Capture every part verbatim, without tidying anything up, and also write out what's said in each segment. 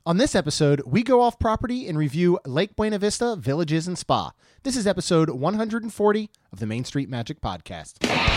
On this episode, we go off property and review Lake Buena Vista Villages and Spa. This is episode one hundred forty of the Main Street Magic Podcast.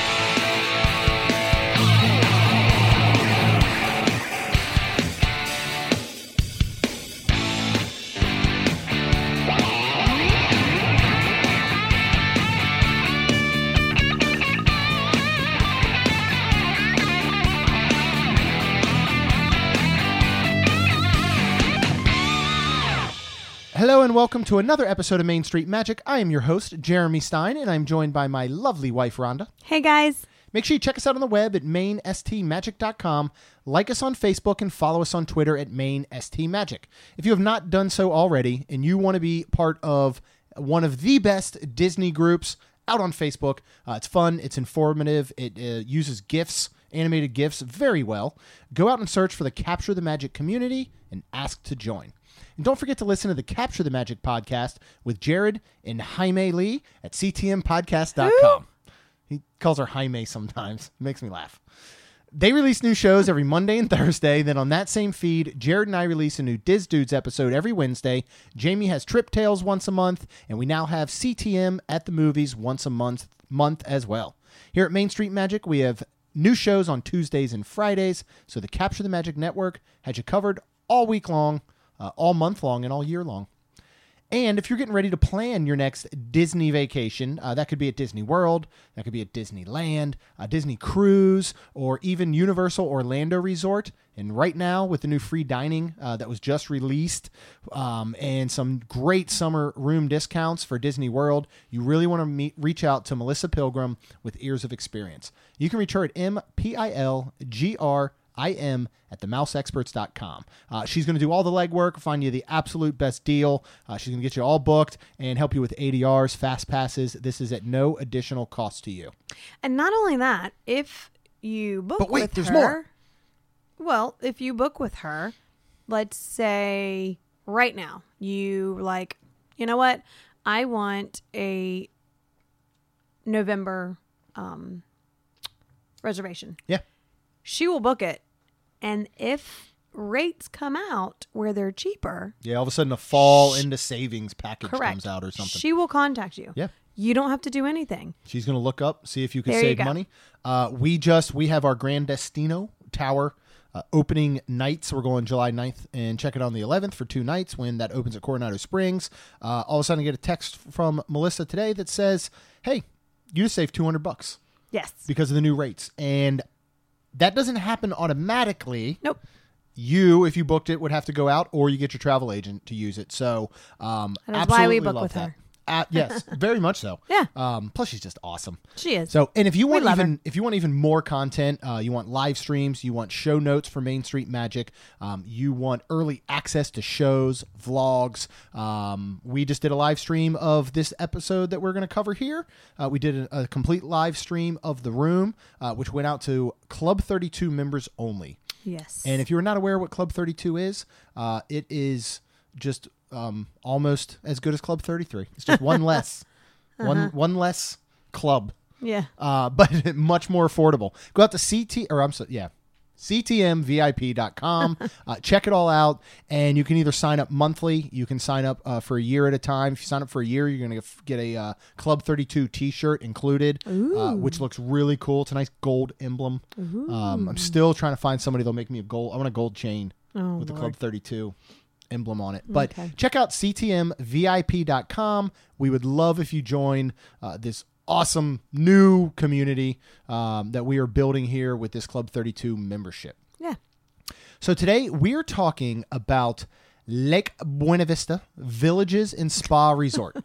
Hello and welcome to another episode of Main Street Magic. I am your host, Jeremy Stein, and I'm joined by my lovely wife, Rhonda. Hey, guys. Make sure you check us out on the web at main st magic dot com, like us on Facebook, and follow us on Twitter at main st magic. If you have not done so already and you want to be part of one of the best Disney groups out on Facebook, uh, it's fun, it's informative, it uh, uses GIFs, animated GIFs very well. Go out and search for the Capture the Magic community and ask to join. And don't forget to listen to the Capture the Magic podcast with Jared and Jaime Lee at c t m podcast dot com. He calls her Jaime sometimes. It makes me laugh. They release new shows every Monday and Thursday. Then on that same feed, Jared and I release a new Diz Dudes episode every Wednesday. Jamie has Trip Tales once a month, and we now have C T M at the movies once a month, month as well. Here at Main Street Magic, we have new shows on Tuesdays and Fridays, so the Capture the Magic Network has you covered all week long. Uh, all month long and all year long. And if you're getting ready to plan your next Disney vacation, uh, that could be at Disney World, that could be at Disneyland, a Disney Cruise, or even Universal Orlando Resort. And right now, with the new free dining uh, that was just released um, and some great summer room discounts for Disney World, you really want to meet, reach out to Melissa Pilgrim with Ears of Experience. You can reach her at M P I L G R I am at the mouse experts dot com. Uh, she's going to do all the legwork, find you the absolute best deal. Uh, she's going to get you all booked and help you with A D Rs, fast passes. This is at no additional cost to you. And not only that, if you book but wait, with there's her, more. Well, if you book with her, let's say right now, you like, you know what? I want a November um, reservation. Yeah. She will book it. And if rates come out where they're cheaper. Yeah, all of a sudden a fall sh- into savings package correct. comes out or something. She will contact you. Yeah. You don't have to do anything. She's going to look up, see if you can There save you go. money. Uh, we just, we have our Grand Destino Tower uh, opening nights. We're going July ninth and check it on the eleventh for two nights when that opens at Coronado Springs. Uh, all of a sudden I get a text from Melissa today that says, hey, you just saved two hundred bucks. Yes. Because of the new rates. And that doesn't happen automatically. Nope. You, if you booked it, would have to go out, or you get your travel agent to use it. So, um, That is absolutely why we book love with that. her. Uh, yes, very much so. Yeah. Um, plus, she's just awesome. She is. So, and if you want love even her. if you want even more content, uh, you want live streams, you want show notes for Main Street Magic, um, you want early access to shows, vlogs. Um, we just did a live stream of this episode that we're going to cover here. Uh, we did a, a complete live stream of The Room, uh, which went out to Club thirty-two members only. Yes. And if you're not aware what Club thirty-two is, uh, it is just um, almost as good as Club thirty-three. It's just one less, uh-huh. one one less club. Yeah. Uh, but much more affordable. Go out to C T or I'm so yeah, c t m v i p dot com. uh, check it all out, and you can either sign up monthly. You can sign up uh, for a year at a time. If you sign up for a year, you're going to get a uh, Club thirty-two T-shirt included, uh, which looks really cool. It's a nice gold emblem. Um, I'm still trying to find somebody that'll make me a gold. I want a gold chain oh, with the Lord. Club thirty-two emblem on it. But Okay. check out c t m v i p dot com. We would love if you join uh, this awesome new community um, that we are building here with this Club thirty-two membership. Yeah. So today we're talking about Lake Buena Vista Villages and Spa Resort.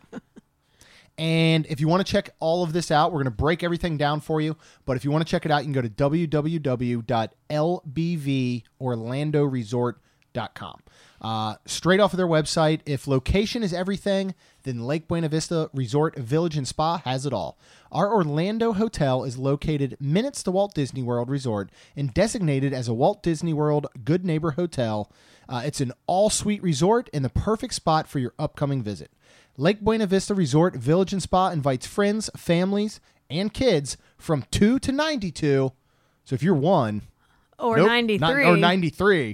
And if you want to check all of this out, we're going to break everything down for you. But if you want to check it out, you can go to w w w dot l b v orlando resort dot com. Uh, straight off of their website, if location is everything, then Lake Buena Vista Resort, Village, and Spa has it all. Our Orlando hotel is located minutes to Walt Disney World Resort and designated as a Walt Disney World Good Neighbor Hotel. Uh, it's an all-suite resort and the perfect spot for your upcoming visit. Lake Buena Vista Resort, Village, and Spa invites friends, families, and kids from two to ninety-two. So if you're one... Or nope, ninety-three. Not, or ninety-three.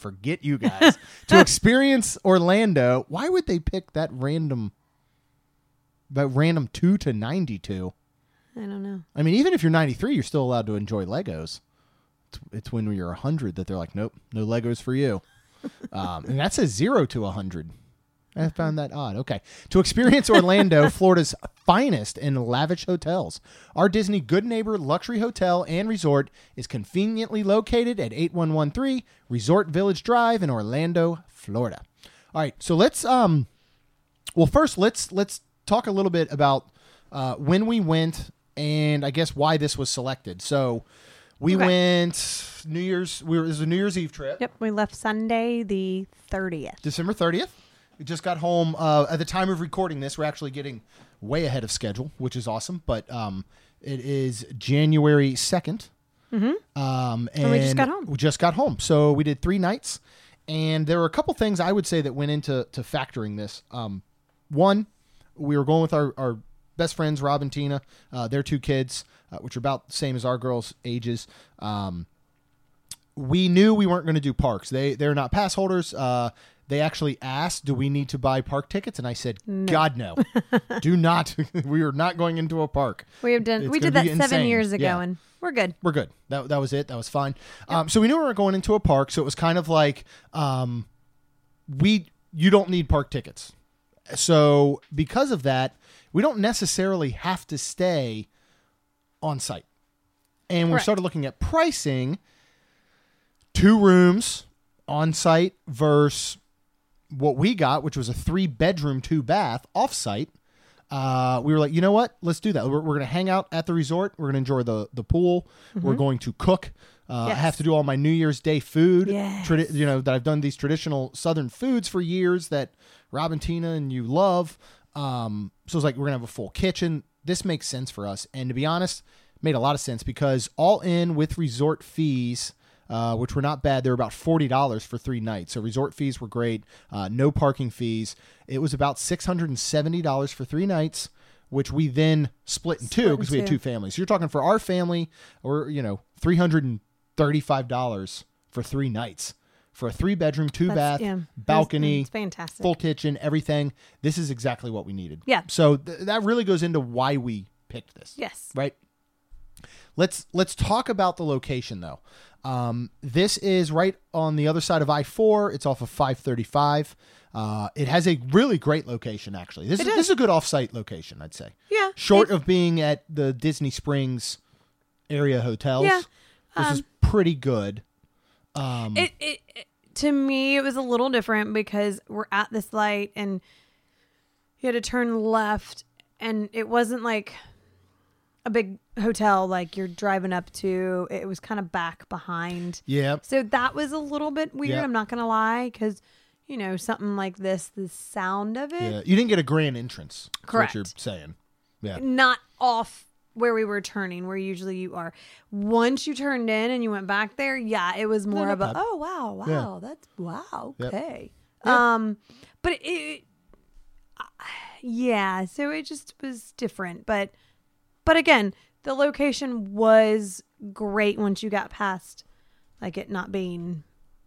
forget you guys. To experience Orlando, why would they pick that random, that random two to ninety-two? I don't know. I mean, even if you're ninety-three, you're still allowed to enjoy Legos. It's, it's when you're one hundred that they're like, nope, no Legos for you. um, and that says zero to one hundred. I found that odd. Okay. To experience Orlando, Florida's finest and lavish hotels. Our Disney Good Neighbor Luxury Hotel and Resort is conveniently located at eighty-one thirteen Resort Village Drive in Orlando, Florida. All right. So let's, um, well, first let's, let's talk a little bit about uh, when we went and I guess why this was selected. So we Okay. went New Year's, we were, it was a New Year's Eve trip. Yep, we left Sunday the thirtieth. December thirtieth. We just got home. Uh, at the time of recording this, we're actually getting way ahead of schedule, which is awesome. But um, it is January second. Mm-hmm. Um, and, And we just got home. We just got home. So we did three nights. And there were a couple things I would say that went into to factoring this. Um, one, we were going with our, our best friends, Rob and Tina, uh, their two kids, uh, which are about the same as our girls' ages. Um, we knew we weren't going to do parks. They, they're not pass holders. Uh, They actually asked, do we need to buy park tickets? And I said, No. God, no. Do not. We are not going into a park. We have done. It's we gonna did that be seven insane. years ago, Yeah. and we're good. We're good. That that was it. That was fine. Um, so we knew we were going into a park. So it was kind of like, um, we you don't need park tickets. So because of that, we don't necessarily have to stay on site. And we Correct. started looking at pricing, two rooms on site versus what we got, which was a three bedroom, two bath off site. Uh, we were like, you know what? Let's do that. We're, we're going to hang out at the resort. We're going to enjoy the, the pool. Mm-hmm. We're going to cook. Uh, Yes. I have to do all my New Year's Day food. Yes. Tradi- you know, that I've done these traditional Southern foods for years that Rob and Tina and you love. Um, so it's like, we're going to have a full kitchen. This makes sense for us. And to be honest, made a lot of sense because all in with resort fees, Uh, which were not bad. They were about forty dollars for three nights. So resort fees were great. Uh, no parking fees. It was about six hundred seventy dollars for three nights, which we then split in two Split in because we had two. two families. You're talking for our family, or, you know, three hundred thirty-five dollars for three nights for a three bedroom, two That's- bath, yeah. balcony, It's fantastic. full kitchen, everything. This is exactly what we needed. Yeah. So th- that really goes into why we picked this. Yes. Right. Let's let's talk about the location though. Um, this is right on the other side of I four. It's off of five thirty-five. Uh, it has a really great location, actually. This It is, is. this is a good off-site location, I'd say. Yeah. Short It- of being at the Disney Springs area hotels, Yeah. this is Um, pretty good. Um, It, it, it to me it was a little different because we're at this light and you had to turn left, and it wasn't like a big hotel like you're driving up to. It was kind of back behind. yeah. So that was a little bit weird. Yeah. I'm not gonna lie, because you know something like this, the sound of it, Yeah. You didn't get a grand entrance. That's Correct. what you're saying. Yeah. not off where we were turning, where usually you are. Once you turned in and you went back there, yeah, it was more not of a bad. oh wow, wow, Yeah. that's wow, Yep. okay. Yeah. Um, but it, it uh, yeah, so it just was different. But but again, the location was great once you got past like it not being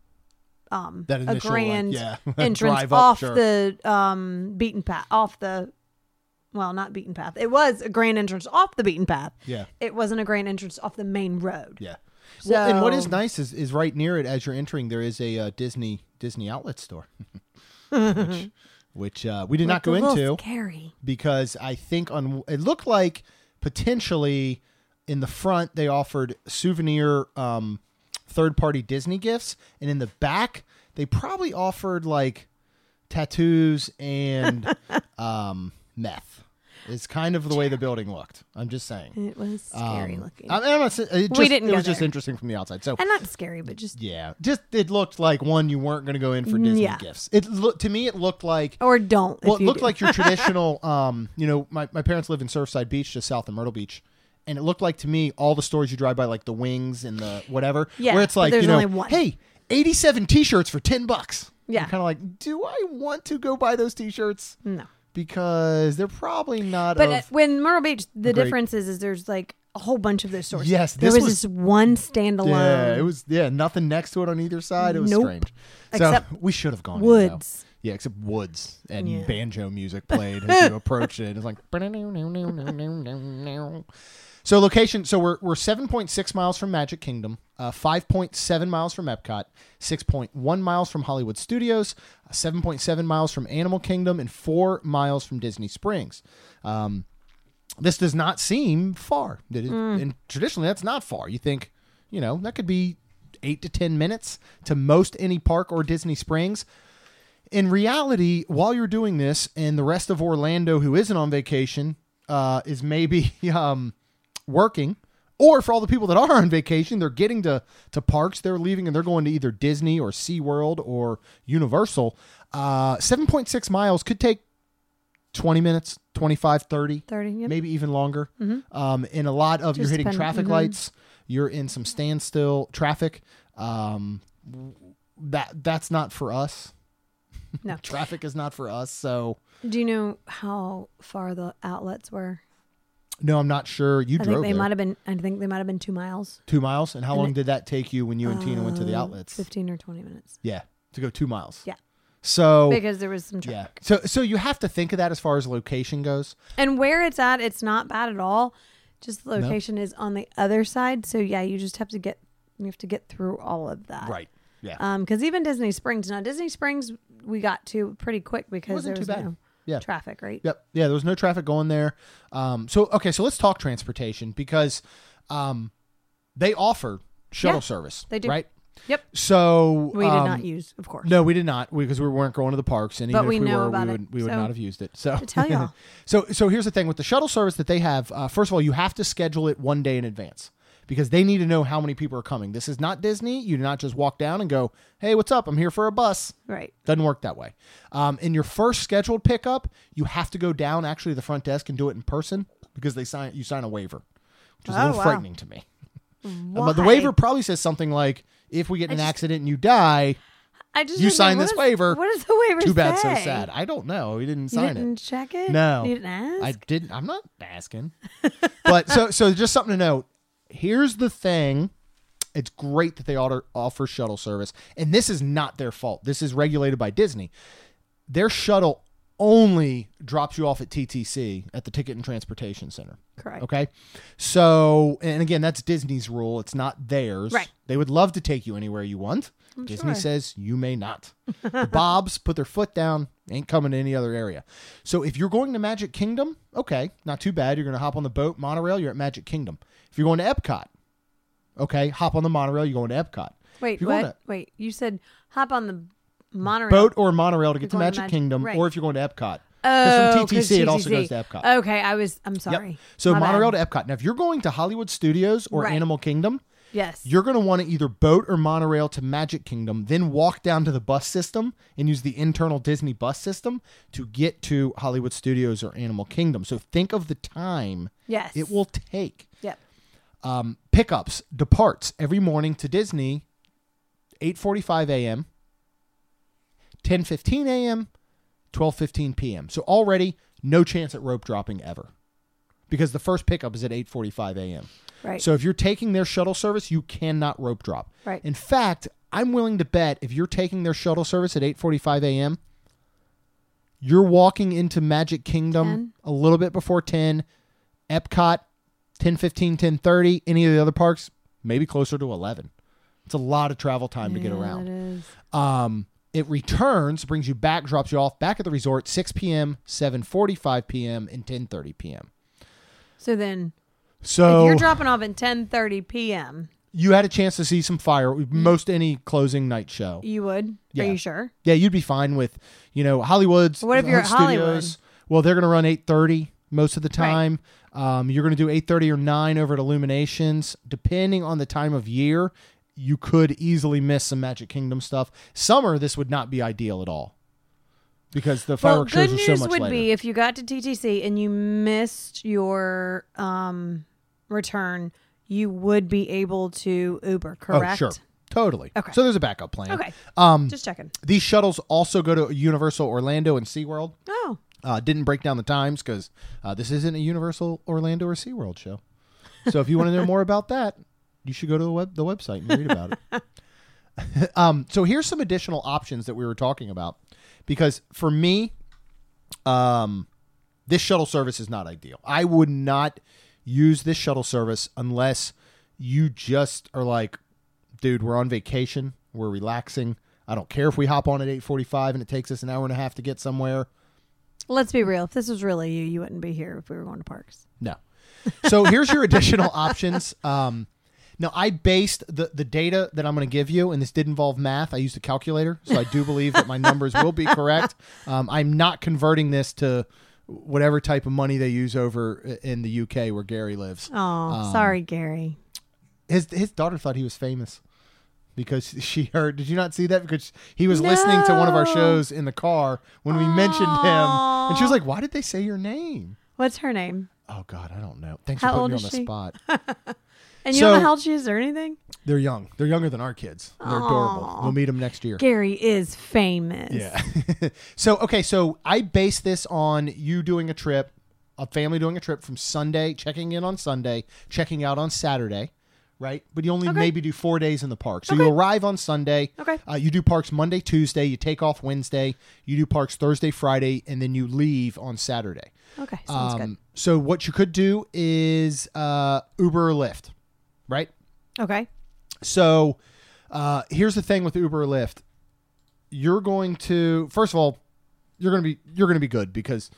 um That a initial, like, grand yeah, entrance drive up, off sure. the um beaten path, off the well, not beaten path. It was a grand entrance off the beaten path. Yeah. It wasn't a grand entrance off the main road. Yeah. Well, and what is So- nice is, is right near it as you're entering, there is a uh, Disney Disney outlet store, which, which uh, we did not go Looked a into little scary. because I think on it looked like potentially in the front they offered souvenir um, third party Disney gifts, and in the back they probably offered like tattoos and um, meth. It's kind of the way the building looked. I'm just saying. It was scary Um, looking. I, I'm not saying, it just, We didn't It go was just there. interesting from the outside. So and not scary, but just yeah, just it looked like one you weren't going to go in for Disney Yeah. gifts. It looked to me. It looked like or don't. well, if it you looked do. like your traditional. Um, you know, my my parents live in Surfside Beach, just south of Myrtle Beach, and it looked like to me all the stores you drive by, like the Wings and the whatever, Yeah, where it's but like there's you know, only one. hey, eighty-seven T-shirts for ten bucks. Yeah. kind of like, do I want to go buy those T-shirts? no. Because they're probably not. But of, uh, when Myrtle Beach, the great- difference is, is there's like a whole bunch of those stores. Yes, there this was, was- this one standalone. Yeah, it was yeah, nothing next to it on either side. It was Nope. strange. Except so we should have gone woods. In, though. Yeah, except woods and Yeah. banjo music played as you approached it. It's like so location. So we're we're seven point six miles from Magic Kingdom, uh, five point seven miles from Epcot, six point one miles from Hollywood Studios, uh, seven point seven miles from Animal Kingdom, and four miles from Disney Springs. Um, this does not seem far. It is- Mm. And traditionally, that's not far. You think, you know, that could be eight to ten minutes to most any park or Disney Springs. In reality, while you're doing this and the rest of Orlando who isn't on vacation uh, is maybe um, working, or for all the people that are on vacation, they're getting to, to parks, they're leaving and they're going to either Disney or SeaWorld or Universal, uh, seven point six miles could take twenty minutes, twenty-five, thirty, thirty, yep. maybe even longer. Mm-hmm. Um, in a lot of, Just you're hitting depend- traffic mhm. lights, you're in some standstill traffic. Um, that That's not for us. No. Traffic is not for us. So Do you know how far the outlets were? no, I'm not sure. You I drove think they there. might have been. I think they might have been two miles. Two miles. And how And long it- did that take you when you and Tina went to the Uh, outlets? Fifteen or twenty minutes. Yeah, to go two miles. Yeah. So Because there was some yeah, traffic. so so you have to think of that as far as location goes. And where it's at, it's not bad at all. Just the location is on the other side. So yeah, you just have to get you have to get through all of that. Right. Yeah. Um, because even Disney Springs, now Disney Springs we got to pretty quick because Wasn't there too was bad. no Yeah. traffic, right? Yep. Yeah, there was no traffic going there. Um, so, okay, so let's talk transportation because um, they offer shuttle Yeah, service. they do. Right? Yep. So We did um, not use, of course. No, we did not because we weren't going to the parks, and But even we if we know were, about we it, would we would so- not have used it. So To tell y'all. so so here's the thing with the shuttle service that they have. Uh, first of all, you have to schedule it one day in advance because they need to know how many people are coming. This is not Disney. You do not just walk down and go, "Hey, what's up? I'm here for a bus." Right. Doesn't work that way. Um, in your first scheduled pickup, you have to go down actually to the front desk and do it in person because they sign you sign a waiver, which is a Oh, little wow. frightening to me. Why? But the waiver probably says something like, "If we get in I an just- accident and you die, I just you was like, signed what this is- waiver. What does the waiver too bad, say? so sad." I don't know. We didn't You sign didn't it. check it? No, You didn't ask? I didn't. I'm not asking. But so so just something to note. Here's the thing. It's great that they offer, offer shuttle service, and this is not their fault. This is regulated by Disney. Their shuttle only drops you off at T T C at the Ticket and Transportation Center. Correct. Okay. So, and again, that's Disney's rule. It's not theirs. Right. They would love to take you anywhere you want. I'm Disney sure. says you may not. The Bobs put their foot down, ain't coming to any other area. So if you're going to Magic Kingdom, okay, not too bad. You're going to hop on the boat, monorail, you're at Magic Kingdom. If you're going to Epcot, okay, hop on the monorail, you're going to Epcot. Wait, If you're what? going to- Wait, you said hop on the monorail. Boat or monorail to get You're to going to Magic Magic- Kingdom, right. or if you're going to Epcot. Oh, from T T 'cause C, it also T T C. goes to Epcot. Okay, I was. I'm Yep. sorry. So My monorail bad. to Epcot. Now, if you're going to Hollywood Studios or Right. Animal Kingdom, Yes. you're going to want to either boat or monorail to Magic Kingdom, then walk down to the bus system and use the internal Disney bus system to get to Hollywood Studios or Animal Kingdom. So think of the time Yes. it will take. Yep. Um, pickups, departs every morning to Disney, eight forty-five a.m., ten fifteen a.m., twelve fifteen p.m. So already no chance at rope dropping ever because the first pickup is at eight forty-five a.m. Right. So if you're taking their shuttle service, you cannot rope drop. Right. In fact, I'm willing to bet if you're taking their shuttle service at eight forty-five a.m., you're walking into Magic Kingdom ten a little bit before ten, Epcot ten fifteen, ten thirty, any of the other parks maybe closer to eleven. It's a lot of travel time to get Yeah, around. It is. Um, it returns, brings you back, drops you off back at the resort six p.m., seven forty-five p.m., and ten thirty p.m. So then, So if you're dropping off at ten thirty p.m., you had a chance to see some fire, most any closing night show. you would. Yeah. Are you sure? Yeah, you'd be fine with, you know, Hollywood's. What if you're at Studios. Well, they're going to run eight thirty most of the Right. time. Um, you're going to do eight thirty or nine over at Illuminations. Depending on the time of year, you could easily miss some Magic Kingdom stuff. Summer, this would not be ideal at all because the Well, fireworks good shows are so news much would later. be if you got to T T C and you missed your um, return, you would be able to Uber, correct? Oh, sure. Totally. Okay. So there's a backup plan. Okay. Um, Just checking. these shuttles also go to Universal Orlando and SeaWorld. Oh, Uh, didn't break down the times because uh, this isn't a Universal Orlando or SeaWorld show. So if you want to know more about that, you should go to the web the website and read about it. um, so here's some additional options that we were talking about, because for me, um, this shuttle service is not ideal. I would not use this shuttle service unless you just are like, dude, we're on vacation, we're relaxing. I don't care if we hop on at eight forty-five and it takes us an hour and a half to get somewhere. Let's be real. If this was really you, you wouldn't be here if we were going to parks. No. So here's your additional options. Um, now, I based the, the data that I'm going to give you, and this did involve math. I used a calculator, so I do believe that my numbers will be correct. Um, I'm not converting this to whatever type of money they use over in the U K where Gary lives. Oh, Um, sorry, Gary. His his daughter thought he was famous because she heard. Did you not see that? Because he was listening to one of our No. shows in the car when we mentioned him, and she was like, "Why did they say your name?" What's her name? Oh God, I don't know. Thanks How for old putting me on is the she? spot. And you So- don't know how old she is or anything? They're young. They're younger than our kids. They're adorable. Aw. We'll meet them next year. Gary is famous. Yeah. So, okay. So I base this on you doing a trip, a family doing a trip from Sunday, checking in on Sunday, checking out on Saturday, right? But you only Okay. maybe do four days in the park. So Okay. you arrive on Sunday. Okay. Uh, you do parks Monday, Tuesday. You take off Wednesday. You do parks Thursday, Friday, and then you leave on Saturday. Okay. Sounds Um, so what you could do is uh, Uber or Lyft, right? good. Okay. So uh, here's the thing with Uber or Lyft. You're going to, first of all, you're going to be you're going to be good because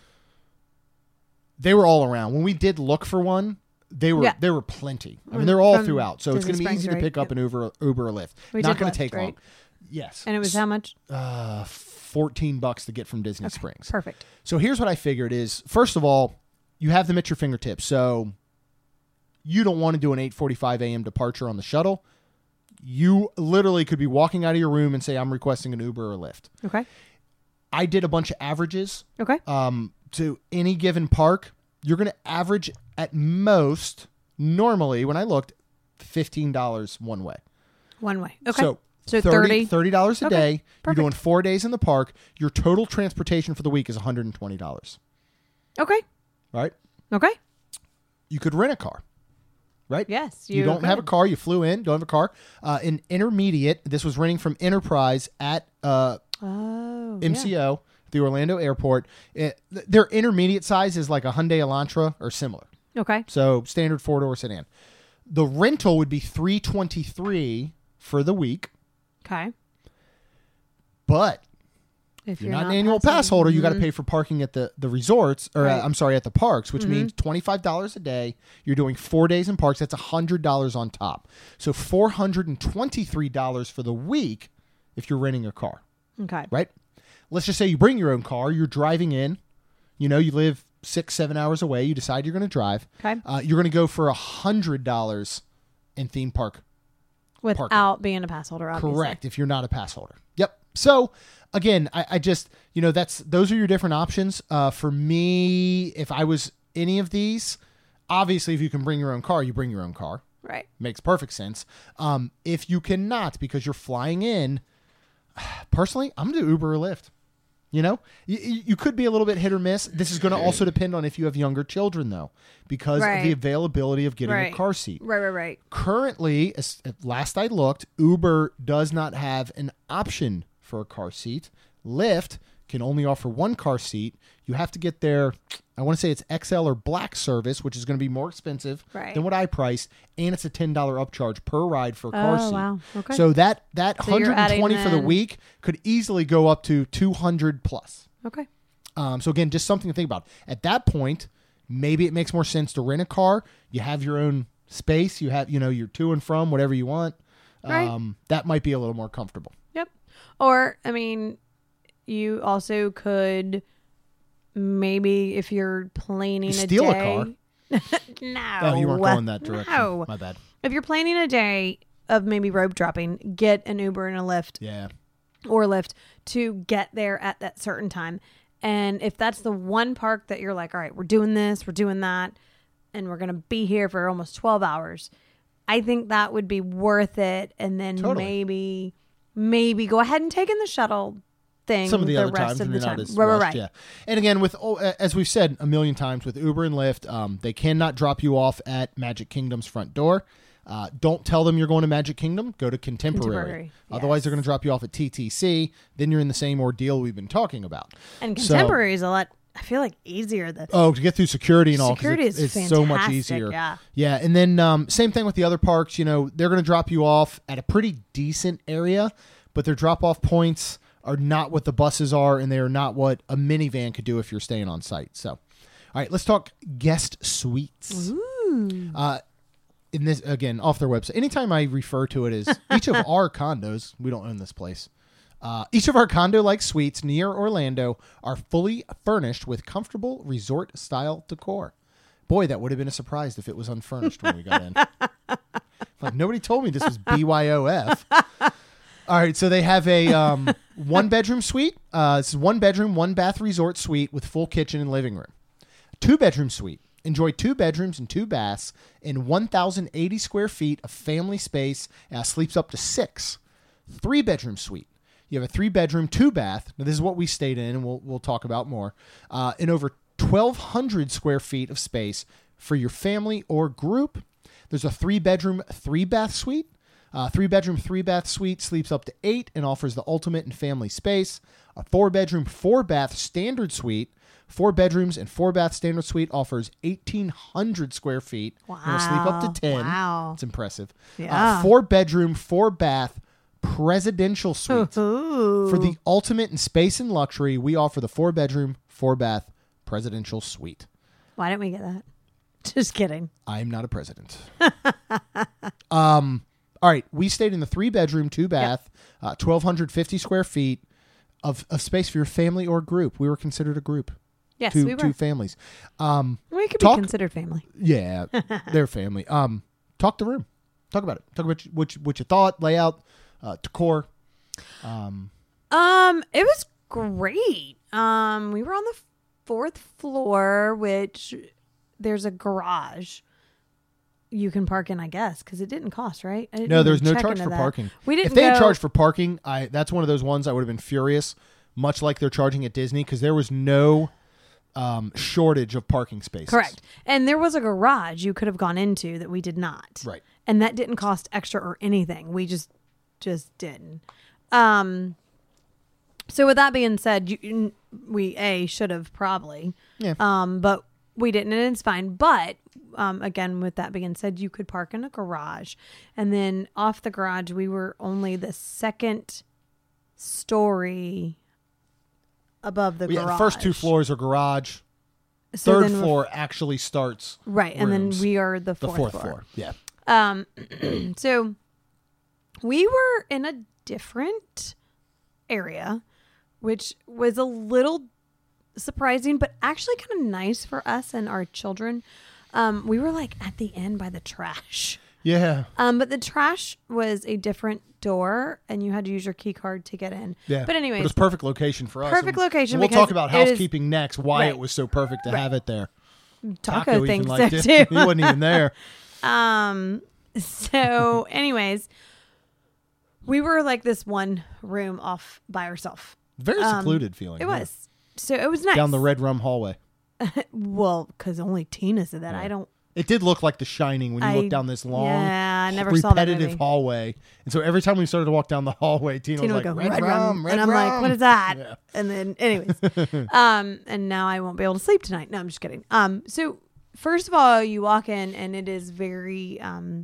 they were all around. When we did look for one, they were Yeah. there were plenty. I mean, they're all From throughout. So it's Disney going to be Springs, easy to right? pick up Yep. an Uber Uber or Lyft. We Not did going to Lyft, take long. right? Yes. And it was how much? uh, fourteen bucks to get from Disney Okay, Springs. Perfect. So here's what I figured is, first of all, you have them at your fingertips. So you don't want to do an eight forty-five a.m. departure on the shuttle. You literally could be walking out of your room and say, I'm requesting an Uber or Lyft. Okay. I did a bunch of averages Okay. um, to any given park. You're going to average at most, normally, when I looked, fifteen dollars one way. One way. Okay. So, So thirty thirty. thirty dollars a Okay, day. You're perfect. doing four days in the park. Your total transportation for the week is one hundred twenty dollars. Okay. Right? Okay. You could rent a car. Right? Yes. You, don't have a car. You flew in. Don't have a car. Uh, in intermediate, this was renting from Enterprise at uh, Oh. M C O, the Orlando airport. It, th- their intermediate size is like a Hyundai Elantra or similar. Yeah. Okay. So standard four door sedan. The rental would be three twenty three for the week, Okay. but If if you're, not, an annual pass holder, you got to pay for parking at the, the resorts, or Right. uh, I'm sorry, at the parks, which means twenty-five dollars a day. You're doing four days in parks. That's one hundred dollars on top. So four hundred twenty-three dollars for the week if you're renting a car, Okay. right? Let's just say you bring your own car. You're driving in. You know, you live six, seven hours away. You decide you're going to drive. Okay. Uh, you're going to go for one hundred dollars in theme park. Without being a pass holder, obviously. Correct, if you're not a pass holder. Yep. So again, I, I just, you know, that's those are your different options. Uh, for me, if I was any of these, obviously, if you can bring your own car, you bring your own car. Right. Makes perfect sense. Um, if you cannot because you're flying in, personally, I'm gonna do Uber or Lyft. You know, you, you could be a little bit hit or miss. This is going to also depend on if you have younger children, though, because Right. of the availability of getting Right. a car seat. Right. Right. Right. Currently, as, at last I looked, Uber does not have an option for a car seat. Lyft can only offer one car seat. You have to get their, I want to say it's X L or Black service, which is going to be more expensive Right. than what I priced, and it's a ten dollars upcharge per ride for a car Oh, seat. wow. Okay. So that that So you're one hundred twenty adding for the then- week could easily go up to two hundred plus. Okay. Um, so again, just something to think about. At that point, maybe it makes more sense to rent a car. You have your own space. You have, you know, your to and from, whatever you want. Right. Um, that might be a little more comfortable. Yep. Or, I mean, you also could maybe if you're planning You a steal a day. car. no. Oh, you weren't going that direction. No. My bad. If you're planning a day of maybe rope dropping, get an Uber and a Lyft Yeah. or Lyft to get there at that certain time. And if that's the one park that you're like, all right, we're doing this, we're doing that, and we're going to be here for almost twelve hours, I think that would be worth it. And then Totally. maybe, maybe go ahead and take in the shuttle thing some of the, the other rest times of when the you're not time. as Right, right, rushed, right. yeah. And again, with oh, as we've said a million times with Uber and Lyft, um, they cannot drop you off at Magic Kingdom's front door. Uh, don't tell them you're going to Magic Kingdom. Go to Contemporary. Contemporary, Otherwise, yes. they're going to drop you off at T T C. Then you're in the same ordeal we've been talking about. And So- Contemporary is a lot, I feel like, easier. The Oh, to get through security and all. 'cause security it's, is it's so much fantastic, easier. yeah. Yeah. And then um, same thing with the other parks. You know, they're going to drop you off at a pretty decent area, but their drop off points are not what the buses are, and they are not what a minivan could do if you're staying on site. So, all right, let's talk guest suites. Ooh. Uh, in this, again, off their website, anytime I refer to it as each of our condos, we don't own this place. Uh, each of our condo-like suites near Orlando are fully furnished with comfortable resort-style decor. Boy, that would have been a surprise if it was unfurnished when we got in. Like, nobody told me this was B Y O F. All right, so they have a um, one-bedroom suite. Uh, this is one bedroom, one bath resort suite with full kitchen and living room. Two-bedroom suite. Enjoy two bedrooms and two baths in one thousand eighty square feet of family space. Uh, sleeps up to six. Three-bedroom suite. You have a three-bedroom, two-bath. Now, this is what we stayed in, and we'll we'll talk about more. Uh, in over twelve hundred square feet of space for your family or group. There's a three-bedroom, three-bath suite. Uh, three-bedroom, three-bath suite sleeps up to eight and offers the ultimate in family space. A four-bedroom, four-bath standard suite. Four bedrooms and four-bath standard suite offers eighteen hundred square feet. Wow. You'll sleep up to ten. Wow. It's impressive. Yeah. Uh, four-bedroom, four-bath presidential suite. Ooh. For the ultimate in space and luxury, we offer the four-bedroom, four-bath presidential suite. Why didn't we get that? Just kidding. I'm not a president. um. All right. We stayed in the three-bedroom, two-bath, uh, twelve fifty square feet of, of space for your family or group. We were considered a group. Yes, two, we were. two families. Um, We could talk- be considered family. yeah, they're family. Um, talk the room. Talk about it. Talk about what you, what you thought, layout, uh, decor. Um, Um, it was great. Um, we were on the fourth floor, which there's a garage you can park in, I guess, because it didn't cost, right? I didn't no, even there's no check charge into for that. parking. We didn't If they had go- charged for parking, I that's one of those ones I would have been furious. Much like they're charging at Disney, because there was no um, shortage of parking spaces. Correct. And there was a garage you could have gone into that we did not. Right. And that didn't cost extra or anything. We just just didn't. Um so with that being said, you, we a should have probably. Yeah. Um but we didn't, and it's fine. But um again, with that being said, you could park in a garage, and then off the garage we were only the second story above the Well, yeah, garage. the first two floors are garage. So Third then we're- floor actually starts right, and rooms. then we are the the fourth, fourth floor. floor. Yeah. Um, so we were in a different area, which was a little surprising, but actually kind of nice for us and our children. Um, we were like at the end by the trash. Yeah. Um, but the trash was a different door, and you had to use your key card to get in. Yeah. But anyways, But it's perfect location for us. Perfect And location We'll because talk about it is- housekeeping next, why Right. it was so perfect to Right. have it there. Taco, even thinks so liked it. too. He wasn't even there. Um, so anyways, we were like this one room off by ourselves. Very Um, secluded feeling. It yeah. was. So it was nice. Down the red rum hallway. Well, because only Tina said that. Yeah. I don't. It did look like The Shining when you I- look down this long, yeah, I never saw that repetitive movie. hallway. And so every time we started to walk down the hallway, Tina, Tina was would like, go red, rum, red and I'm like, rum." what is that? Yeah. And then, anyways, um, and now I won't be able to sleep tonight. No, I'm just kidding. Um, so first of all, you walk in and it is very, um,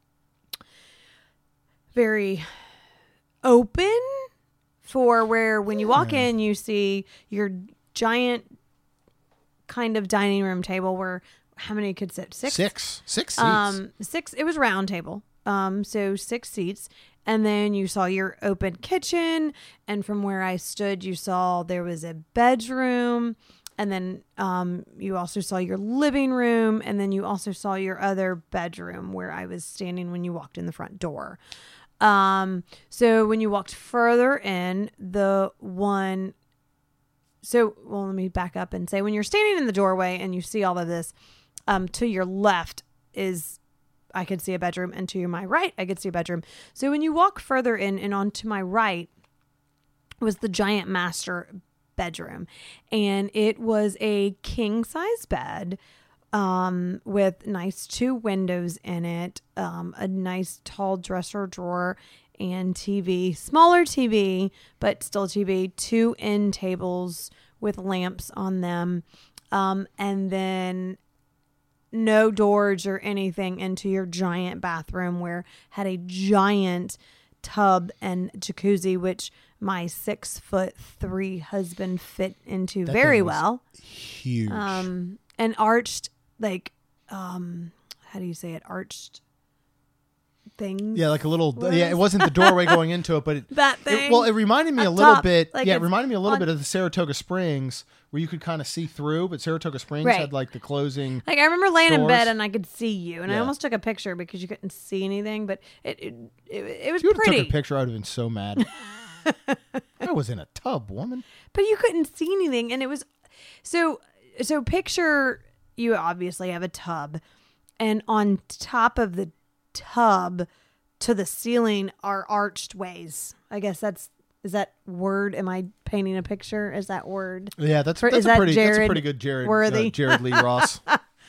very open for where when you walk Yeah. in, you see your giant kind of dining room table where how many could sit? Six. Six. Six seats. Um, six. It was round table. Um, so six seats, and then you saw your open kitchen, and from where I stood, you saw there was a bedroom, and then um, you also saw your living room, and then you also saw your other bedroom where I was standing when you walked in the front door. Um, so when you walked further in, the one. So, well, let me back up and say, when you're standing in the doorway and you see all of this, um, to your left is, I could see a bedroom, and to my right, I could see a bedroom. So when you walk further in and on to my right, was the giant master bedroom. And it was a king size bed um, with nice two windows in it, um, a nice tall dresser drawer and T V, smaller T V, but still T V, two end tables with lamps on them. Um, and then no doors or anything into your giant bathroom, where had a giant tub and jacuzzi, which my six foot three husband fit into That very thing was well. Huge. Um, and arched, like, um, how do you say it? Arched things. Yeah, like a little. What Yeah, is- it wasn't the doorway going into it, but it, That it- thing. well, it reminded me a up little top, bit. like yeah, it it's reminded me a little on- bit of the Saratoga Springs, where you could kind of see through, but Saratoga Springs Right. had like the closing. Like, I remember laying in doors. bed and I could see you, and I Yeah. almost took a picture because you couldn't see anything, but it it, it, it was If you would have pretty. took a picture, I would have been so mad. I was in a tub, woman. But you couldn't see anything, and it was so so picture you obviously have a tub, and on top of the tub to the ceiling are arched ways. I guess that's is that word? Am I painting a picture? Is that word? Yeah, that's For- that's is a that pretty that's a Jared pretty good Jared Worthy? uh, Jared Lee Ross.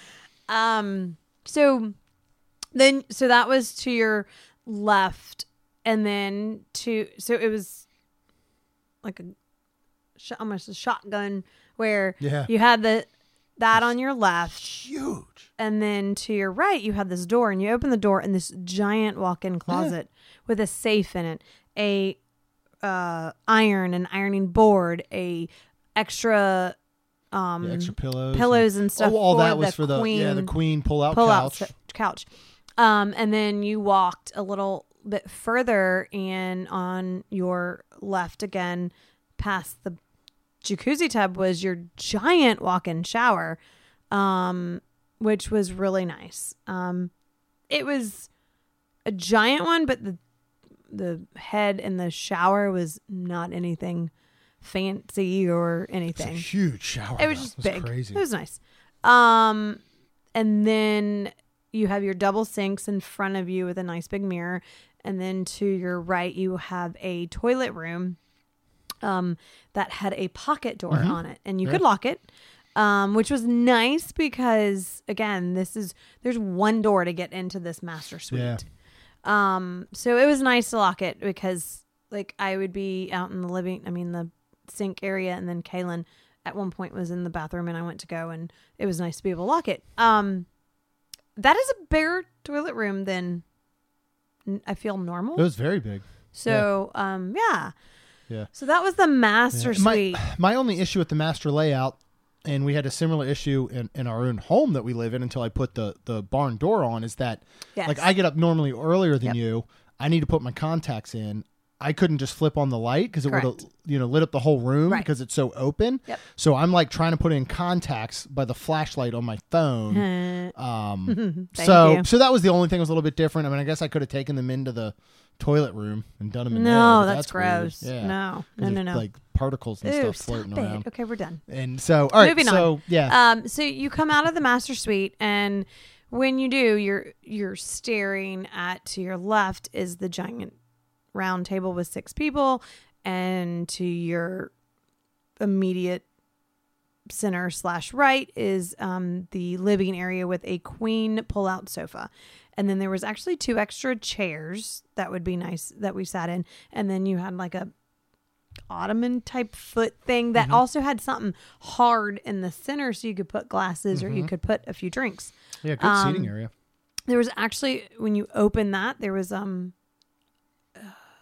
Um so then so that was to your left, and then to so it was like a sh- almost a shotgun where Yeah. you had the that on your left, Huge. and then to your right you had this door, and you open the door and this giant walk-in closet with a safe in it, a uh iron and ironing board, a extra um Yeah, extra pillows. pillows and stuff. Oh, all for that was the for the queen yeah the queen pull out pull couch. out couch. Um, and then you walked a little bit further, and on your left again, past the jacuzzi tub, was your giant walk-in shower, um, which was really nice. Um, it was a giant one, but the the head in the shower was not anything fancy or It's a anything. huge shower. It was though. just It big. Crazy. It was nice. Um, and then you have your double sinks in front of you with a nice big mirror, and then to your right you have a toilet room, um, that had a pocket door Mhm. on it, and you Yeah. could lock it, um, which was nice because again, this is there's one door to get into this master suite. Yeah. Um, so it was nice to lock it because like I would be out in the living, I mean the sink area, and then Kaylin at one point was in the bathroom, and I went to go, and it was nice to be able to lock it. Um, that is a bigger toilet room than n- I feel normal. It was very big. So, um, yeah. Yeah. So that was the master Yeah. My- suite. My only issue with the master layout, and we had a similar issue in, in our own home that we live in until I put the, the barn door on, is that Yes. like I get up normally earlier than Yep. you. I need to put my contacts in. I couldn't just flip on the light because it would have Correct. you know lit up the whole room Right. because it's so open. Yep. So I'm like trying to put in contacts by the flashlight on my phone. Um, Thank so you. so that was the only thing that was a little bit different. I mean, I guess I could have taken them into the toilet room and done them in there. No, but that's, weird. gross. Yeah. No, no, There's, no, no. Like particles and Ew, stuff stop floating it. around. Okay, we're done. And so, all right. Moving so on. yeah, Um, so you come out of the master suite, and when you do, you're you're staring at, to your left is the giant round table with six people, and to your immediate center slash right is um, the living area with a queen pull out sofa. And then there was actually two extra chairs that would be nice that we sat in. And then you had like a ottoman type foot thing that Mhm. also had something hard in the center so you could put glasses or you Mhm. could put a few drinks. yeah, good um, seating area. There was actually, when you open that, there was um uh,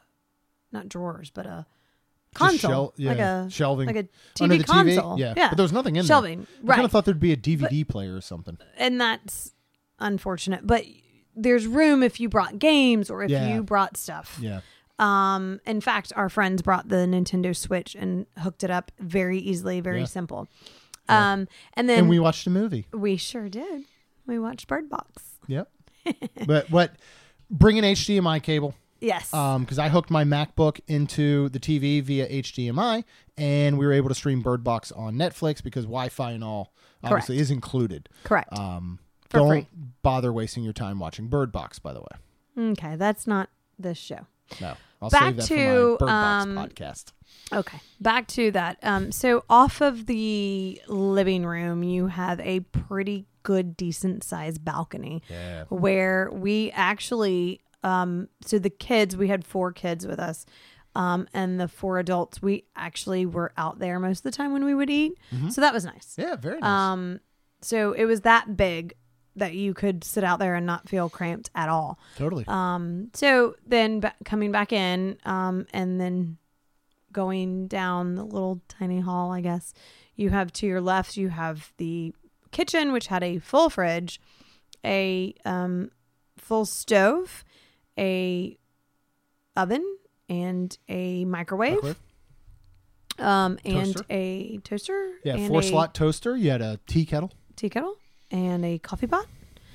not drawers, but a Just console, shel- yeah, like a shelving like a T V under the console. T V. Yeah. yeah. but there was nothing in Shelving, there. I right? kind of thought there'd be a D V D player or something. And that's unfortunate, but there's room if you brought games or if Yeah. you brought stuff. Yeah, Um, in fact, our friends brought the Nintendo Switch and hooked it up very easily, very Yeah. simple. Yeah. Um, and then and we watched a movie. we sure did. We watched Bird Box. Yep. But what? Bring an H D M I cable. Yes. Um, because I hooked my MacBook into the T V via H D M I, and we were able to stream Bird Box on Netflix because Wi-Fi and all obviously Correct. is included. Correct. Um, For don't free. bother wasting your time watching Bird Box, by the way. Okay, that's not this show. No. I'll Back save that to, for my Bird Box um, podcast. Okay, back to that. Um, so off of the living room, you have a pretty good, decent sized balcony Yeah. where we actually, um, so the kids, we had four kids with us, um, and the four adults, we actually were out there most of the time when we would eat. Mhm. So that was nice. Yeah, very nice. Um, so it was that big that you could sit out there and not feel cramped at all. totally. Um, so then ba- coming back in, um, and then going down the little tiny hall, I guess you have to your left, you have the kitchen, which had a full fridge, a, um, full stove, a oven and a microwave, Microwave. um, and Toaster. a toaster. Yeah, and four a slot toaster. You had a tea kettle. tea kettle and a coffee pot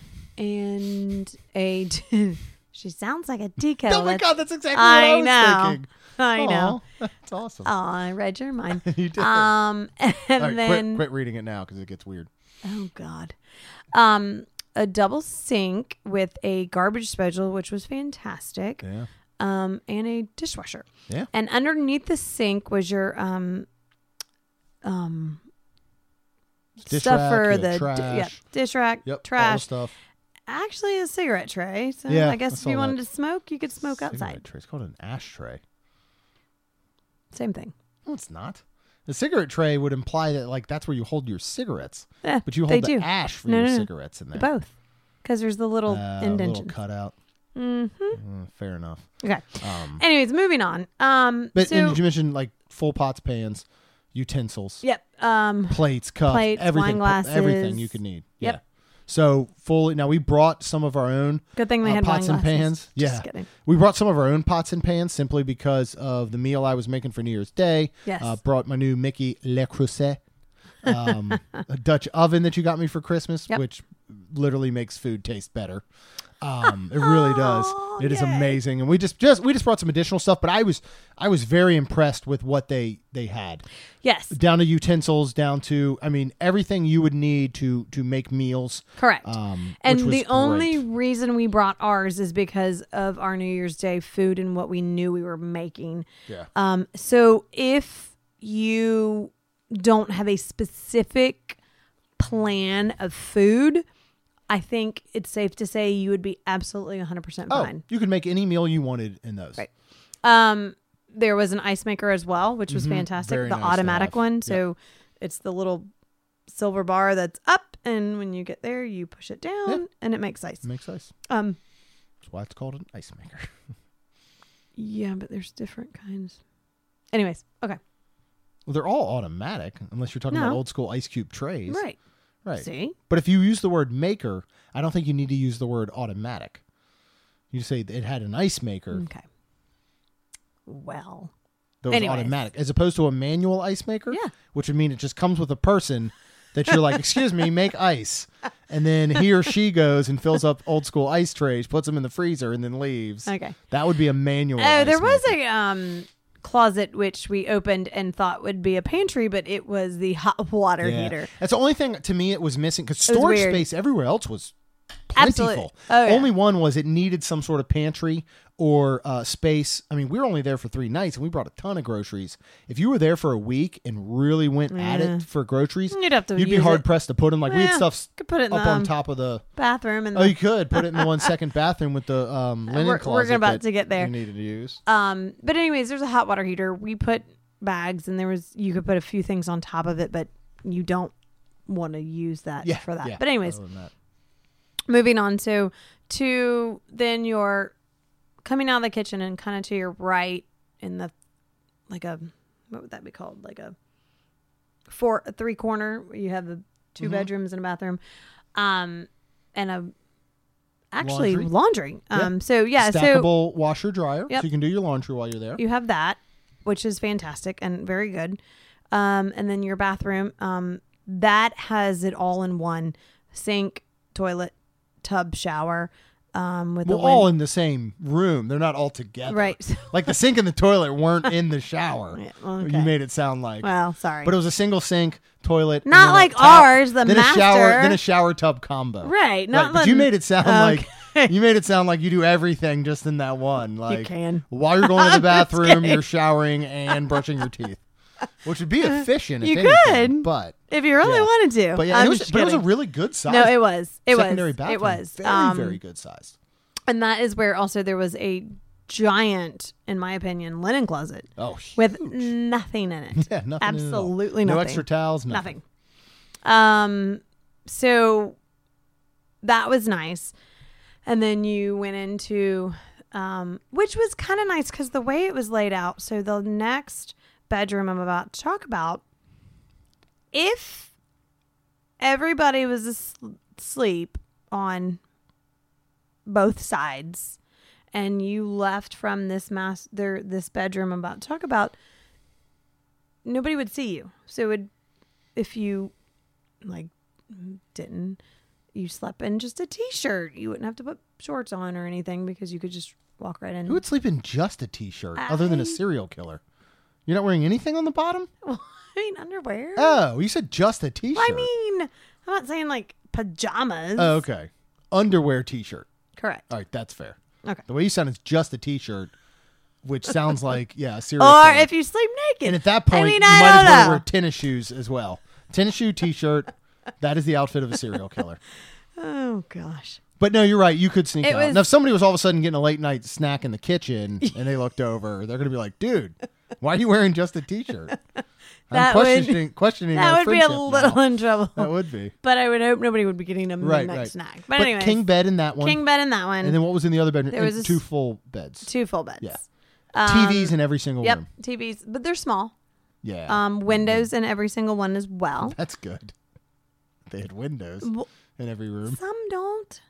and a, she sounds like a tea kettle. Oh my That's- God, that's exactly I what I was know. thinking. I know. Aw, that's awesome. Oh, I read your mind. You did. Um, and All right, then, quit, quit reading it now because it gets weird. oh God, um, a double sink with a garbage disposal, which was fantastic. Yeah. Um, and a dishwasher. Yeah. And underneath the sink was your um, um, Dish stuff rack, for yeah, the trash. di- yeah, dish rack, Yep. All the trash. stuff. Actually, a cigarette tray. So Yeah, I guess I if saw you that. wanted to smoke, you could smoke Cigarette outside. Tray. It's called an ashtray. Same thing. No, it's not. The cigarette tray would imply that like that's where you hold your cigarettes, Yeah, but you they hold the do. ash for No, your no, no. cigarettes in there. Both, because there's the little Uh, indentions. little cutout. Mm-hmm. Mm, fair enough. Okay. Um, Anyways, moving on. Um, but so, and did you mention like full pots, pans, utensils, yep. Um, plates, cups, Plates, everything, wine po- everything glasses. you could need. Yep. Yeah. So fully now we brought some of our own good thing they uh, had pots wine and glasses. pans. Just Yeah. kidding. We brought some of our own pots and pans simply because of the meal I was making for New Year's Day. Yes. Uh, brought my new Mickey Le Creuset, um, a Dutch oven that you got me for Christmas, Yep. which literally makes food taste better. Um, it really does. Oh, It is yay. amazing, and we just just we just brought some additional stuff. But I was I was very impressed with what they they had, Yes. down to utensils, down to I mean everything you would need to to make meals. Correct. Um, and which was the only great. reason we brought ours is because of our New Year's Day food and what we knew we were making. Yeah. Um, so if you don't have a specific plan of food, I think it's safe to say you would be absolutely one hundred percent Oh, fine. you could make any meal you wanted in those. Right. Um, there was an ice maker as well, which was Mhm. fantastic. Very The nice to automatic have. one. Yep. So it's the little silver bar that's up, and when you get there, you push it down, Yeah. and it makes ice. Makes ice. Um, That's why it's called an ice maker. yeah, but there's different kinds. Anyways, okay, Well, they're all automatic, unless you're talking about No. old school ice cube trays. right. Right. See, But if you use the word maker, I don't think you need to use the word automatic. You say it had an ice maker okay. Well, that was Anyways. automatic, as opposed to a manual ice maker, Yeah. which would mean it just comes with a person that you're like, excuse me, make ice. And then he or she goes and fills up old school ice trays, puts them in the freezer, and then leaves. okay. That would be a manual Oh, ice there was maker. a um closet which we opened and thought would be a pantry, but it was the hot water Yeah. heater. That's the only thing to me it was missing, because It was storage weird. space everywhere else was plentiful. Absolutely. Oh, yeah. Only one was it needed some sort of pantry or uh, space. I mean, we were only there for three nights and we brought a ton of groceries. If you were there for a week and really went at Yeah. it for groceries, You'd have to you'd be use hard it. pressed to put them. Like we Yeah, had stuff could put it in up the on um, top of the. bathroom and Oh, you could put it in the one second bathroom with the um, linen We're- we're closet. about that to get there. You needed to use. Um, but anyways, there's a hot water heater. We put bags, and there was you could put a few things on top of it, but you don't want to use that Yeah, for that. yeah, But anyways, other than that. moving on to to then you're coming out of the kitchen and kind of to your right in the like a what would that be called, like a four a three corner where you have the two Mhm. bedrooms and a bathroom, um, and a actually Laundry. laundry. Yep. Um, so yeah, so Stackable washer dryer, Yep. so you can do your laundry while you're there. you have that, which is fantastic and very good. Um, and then your bathroom, um, that has it all in one: sink, toilet, tub, shower. Um, with Well, the all win- in the same room. They're not all together. right. Like the sink and the toilet weren't in the shower. Yeah, okay. You made it sound like. Well, sorry. But it was a single sink, toilet. and Not then a like towel- ours, the then a shower, master. then a shower tub combo. right. Not Right, but you the- made it sound Okay. like You made it sound like you do everything just in that one. Like, you can. While you're going to the I'm just bathroom, kidding. you're showering and brushing your teeth, which would be efficient. If You anything, could. but If you really yeah. wanted to. but yeah, I'm it was, just but it was a kidding. really good size. No, it was. It secondary was. bathroom. It was. very Um, very good sized. And that is where also there was a giant, in my opinion, linen closet Oh, huge. with nothing in it. yeah, nothing. in it at all. Absolutely No nothing. extra towels. Nothing. Nothing. Um, so that was nice. And then you went into, um, which was kind of nice because the way it was laid out. So the next bedroom I'm about to talk about, if everybody was as- asleep on both sides and you left from this mass there this bedroom I'm about to talk about, nobody would see you. So it would, if you like didn't you slept in just a t-shirt, you wouldn't have to put shorts on or anything because you could just walk right in. Who would sleep in just a t-shirt other than I- a serial killer? You're not wearing anything on the bottom? Well, I mean underwear. Oh, you said just a t-shirt. Well, I mean, I'm not saying like pajamas. Oh, okay. Underwear t-shirt. Correct. All right, that's fair. Okay. The way you sound is just a t-shirt, which sounds like, yeah, a serial Or killer. if you sleep naked. And at that point, I mean, you I might don't as well know. wear tennis shoes as well. Tennis shoe, t-shirt. That is the outfit of a serial killer. Oh gosh. But no, you're right. You could sneak It out. was- Now, if somebody was all of a sudden getting a late night snack in the kitchen and they looked over, they're going to be like, dude, why are you wearing just a t-shirt? I'm That would- questioning, questioning That our would be a friendship little now. in trouble. That would be. But I would hope nobody would be getting a Right, midnight right. snack. But But, anyways, king bed in that one. king bed in that one. And then what was in the other bedroom? There was And a two s- full beds. two full beds. Yeah. Um, T Vs in every single Yep, room. T Vs, but they're small. Yeah. Um, windows in every single one as well. That's good. They had windows Well, in every room. some don't.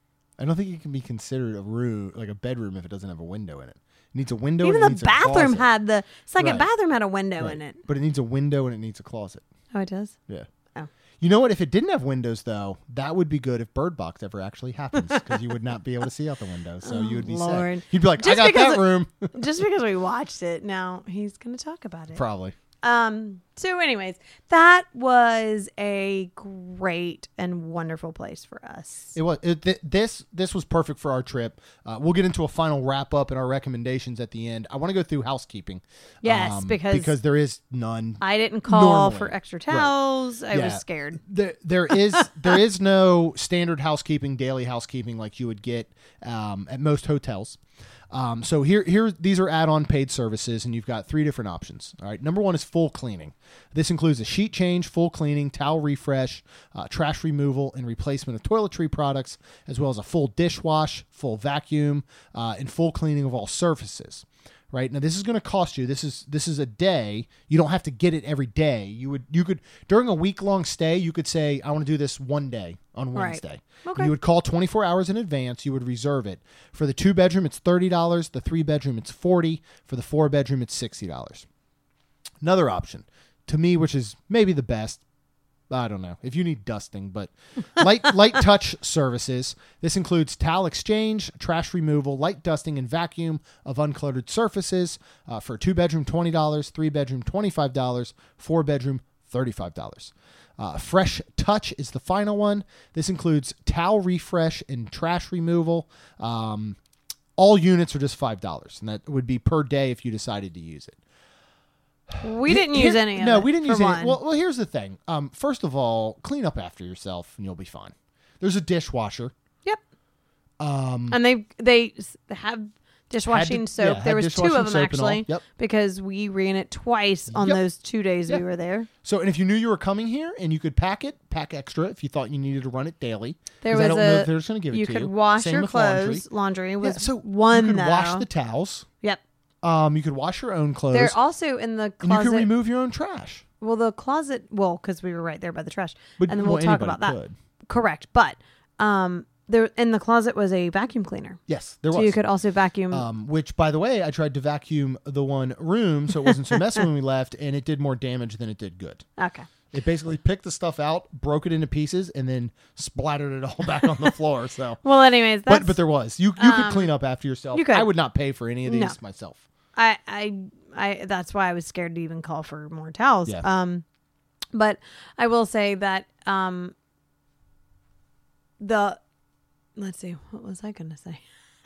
I don't think it can be considered a room, like a bedroom, if it doesn't have a window in it. It needs a window. Even and it the needs a bathroom closet. had the second Right. bathroom had a window Right. in it. But it needs a window and it needs a closet. Oh, it does. Yeah. Oh. You know what? If it didn't have windows, though, that would be good if Bird Box ever actually happens, because you would not be able to see out the window. So you would be Lord. set. You'd be like, Just I got because that room. Just because we watched it, now he's going to talk about it. Probably. Um. So, anyways, that was a great and wonderful place for us. It was it, th- this this was perfect for our trip. Uh, we'll get into a final wrap up and our recommendations at the end. I want to go through housekeeping. Yes, um, because because there is none. I didn't call Normally. for extra Right. towels. I Yeah. was scared. There, there is there is no standard housekeeping, daily housekeeping like you would get um, at most hotels. Um, so here, here, these are add-on paid services, and you've got three different options. All right, number one is full cleaning. This includes a sheet change, full cleaning, towel refresh, uh, trash removal, and replacement of toiletry products, as well as a full dishwash, full vacuum, uh, and full cleaning of all surfaces. Right now, this is going to cost you. This is this is a day. You don't have to get it every day. You would you could during a week long stay. You could say, I want to do this one day on Right. Wednesday. Okay. You would call twenty-four hours in advance. You would reserve it. For the two bedroom, it's thirty dollars. The three bedroom, it's forty dollars. For the four bedroom, it's sixty dollars. Another option, to me, which is maybe the best. I don't know if you need dusting, but light light touch services. This includes towel exchange, trash removal, light dusting, and vacuum of uncluttered surfaces. Uh, for two bedroom, twenty dollars. Three bedroom, twenty-five dollars. Four bedroom, thirty-five dollars. Uh, Fresh Touch is the final one. This includes towel refresh and trash removal. Um, all units are just five dollars, and that would be per day if you decided to use it. We didn't use Here- any of No, it, we didn't for use one. any. Well, well, here's the thing. Um, first of all, clean up after yourself, and you'll be fine. There's a dishwasher. Yep. Um, And they they s- have dishwashing Had to- soap. yeah, there had was two dishwashing of them soap and all. actually, Yep. because we ran it twice on Yep. those two days Yeah. we were there. so, and if you knew you were coming here and you could pack it, pack extra if you thought you needed to run it daily. There 'Cause was I don't know a if they're just going to give it you to could you. wash Same your with laundry. clothes. Laundry was Yeah, so one you could though. wash the towels. Yep. Um, you could wash your own clothes. They're also in the and you closet. could remove your own trash. well, the closet. Well, because we were right there by the trash, But and then we'll well, talk anybody about that. could. Correct, but um, there in the closet was a vacuum cleaner, Yes, there so was. you could also vacuum. Um, which, by the way, I tried to vacuum the one room so it wasn't so messy when we left, and it did more damage than it did good. okay. It basically picked the stuff out, broke it into pieces, and then splattered it all back on the floor. So, Well, anyways, that's, but but there was you you could um, clean up after yourself. you could. I would not pay for any of these No. myself. I, I, I, that's why I was scared to even call for more towels. Yeah. Um, but I will say that, um, the, let's see. What was I going to say?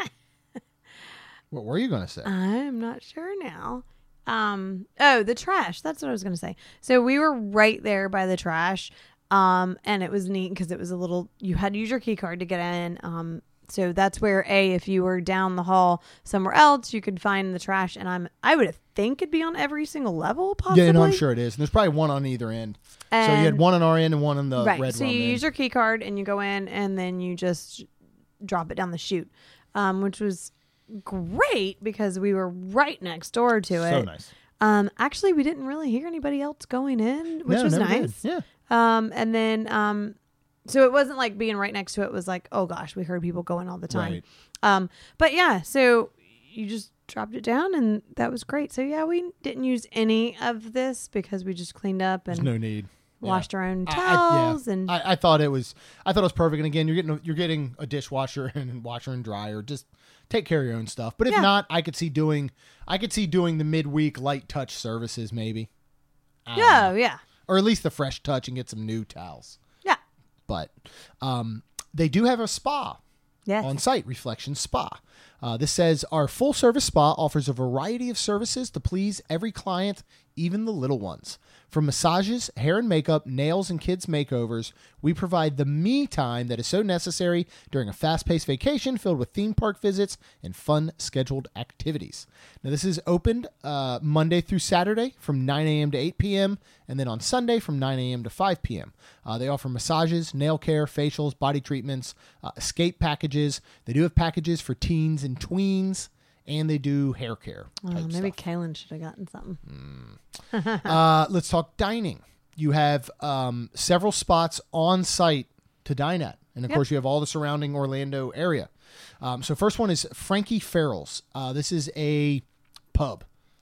What were you going to say? I'm not sure now. Um, oh, the trash. That's what I was going to say. So we were right there by the trash. Um, and it was neat because it was a little, you had to use your key card to get in. Um, so that's where A, if you were down the hall somewhere else, you could find the trash. And I'm, I would think it'd be on every single level, possibly. Yeah, no, I'm sure it is. And there's probably one on either end. And, so you had one on our end and one on the right. red So rum you end. use your key card and you go in and then you just drop it down the chute, um, which was great because we were right next door to it. So nice. Um, actually, we didn't really hear anybody else going in, which No, was never nice. did. Yeah. Um, and then, um, so it wasn't like being right next to it was like, oh gosh, we heard people going all the time. Right. Um, but yeah, so you just dropped it down and that was great. So yeah, we didn't use any of this because we just cleaned up There's and no need. washed Yeah. our own I- I- towels yeah. and I, I thought it was I thought it was perfect. And again, you're getting a, you're getting a dishwasher and washer and dryer. Just take care of your own stuff. But if Yeah. not, I could see doing I could see doing the midweek light touch services maybe. I don't yeah, know. yeah, Or at least the fresh touch and get some new towels. yeah, But um, they do have a spa yes. on site, Reflection Spa. Uh, this says our full service spa offers a variety of services to please every client, even the little ones. From massages, hair and makeup, nails, and kids' makeovers, we provide the me time that is so necessary during a fast-paced vacation filled with theme park visits and fun scheduled activities. Now, this is opened uh, Monday through Saturday from nine a.m. to eight p.m., and then on Sunday from nine a.m. to five p.m. Uh, they offer massages, nail care, facials, body treatments, uh, escape packages. They do have packages for teens and tweens, and they do hair care. Oh, type maybe stuff. Kaylin should have gotten something. Uh, let's talk dining. You have um, several spots on site to dine at. And, of Yep. course, you have all the surrounding Orlando area. Um, so first one is Frankie Farrell's. Uh, this is a pub.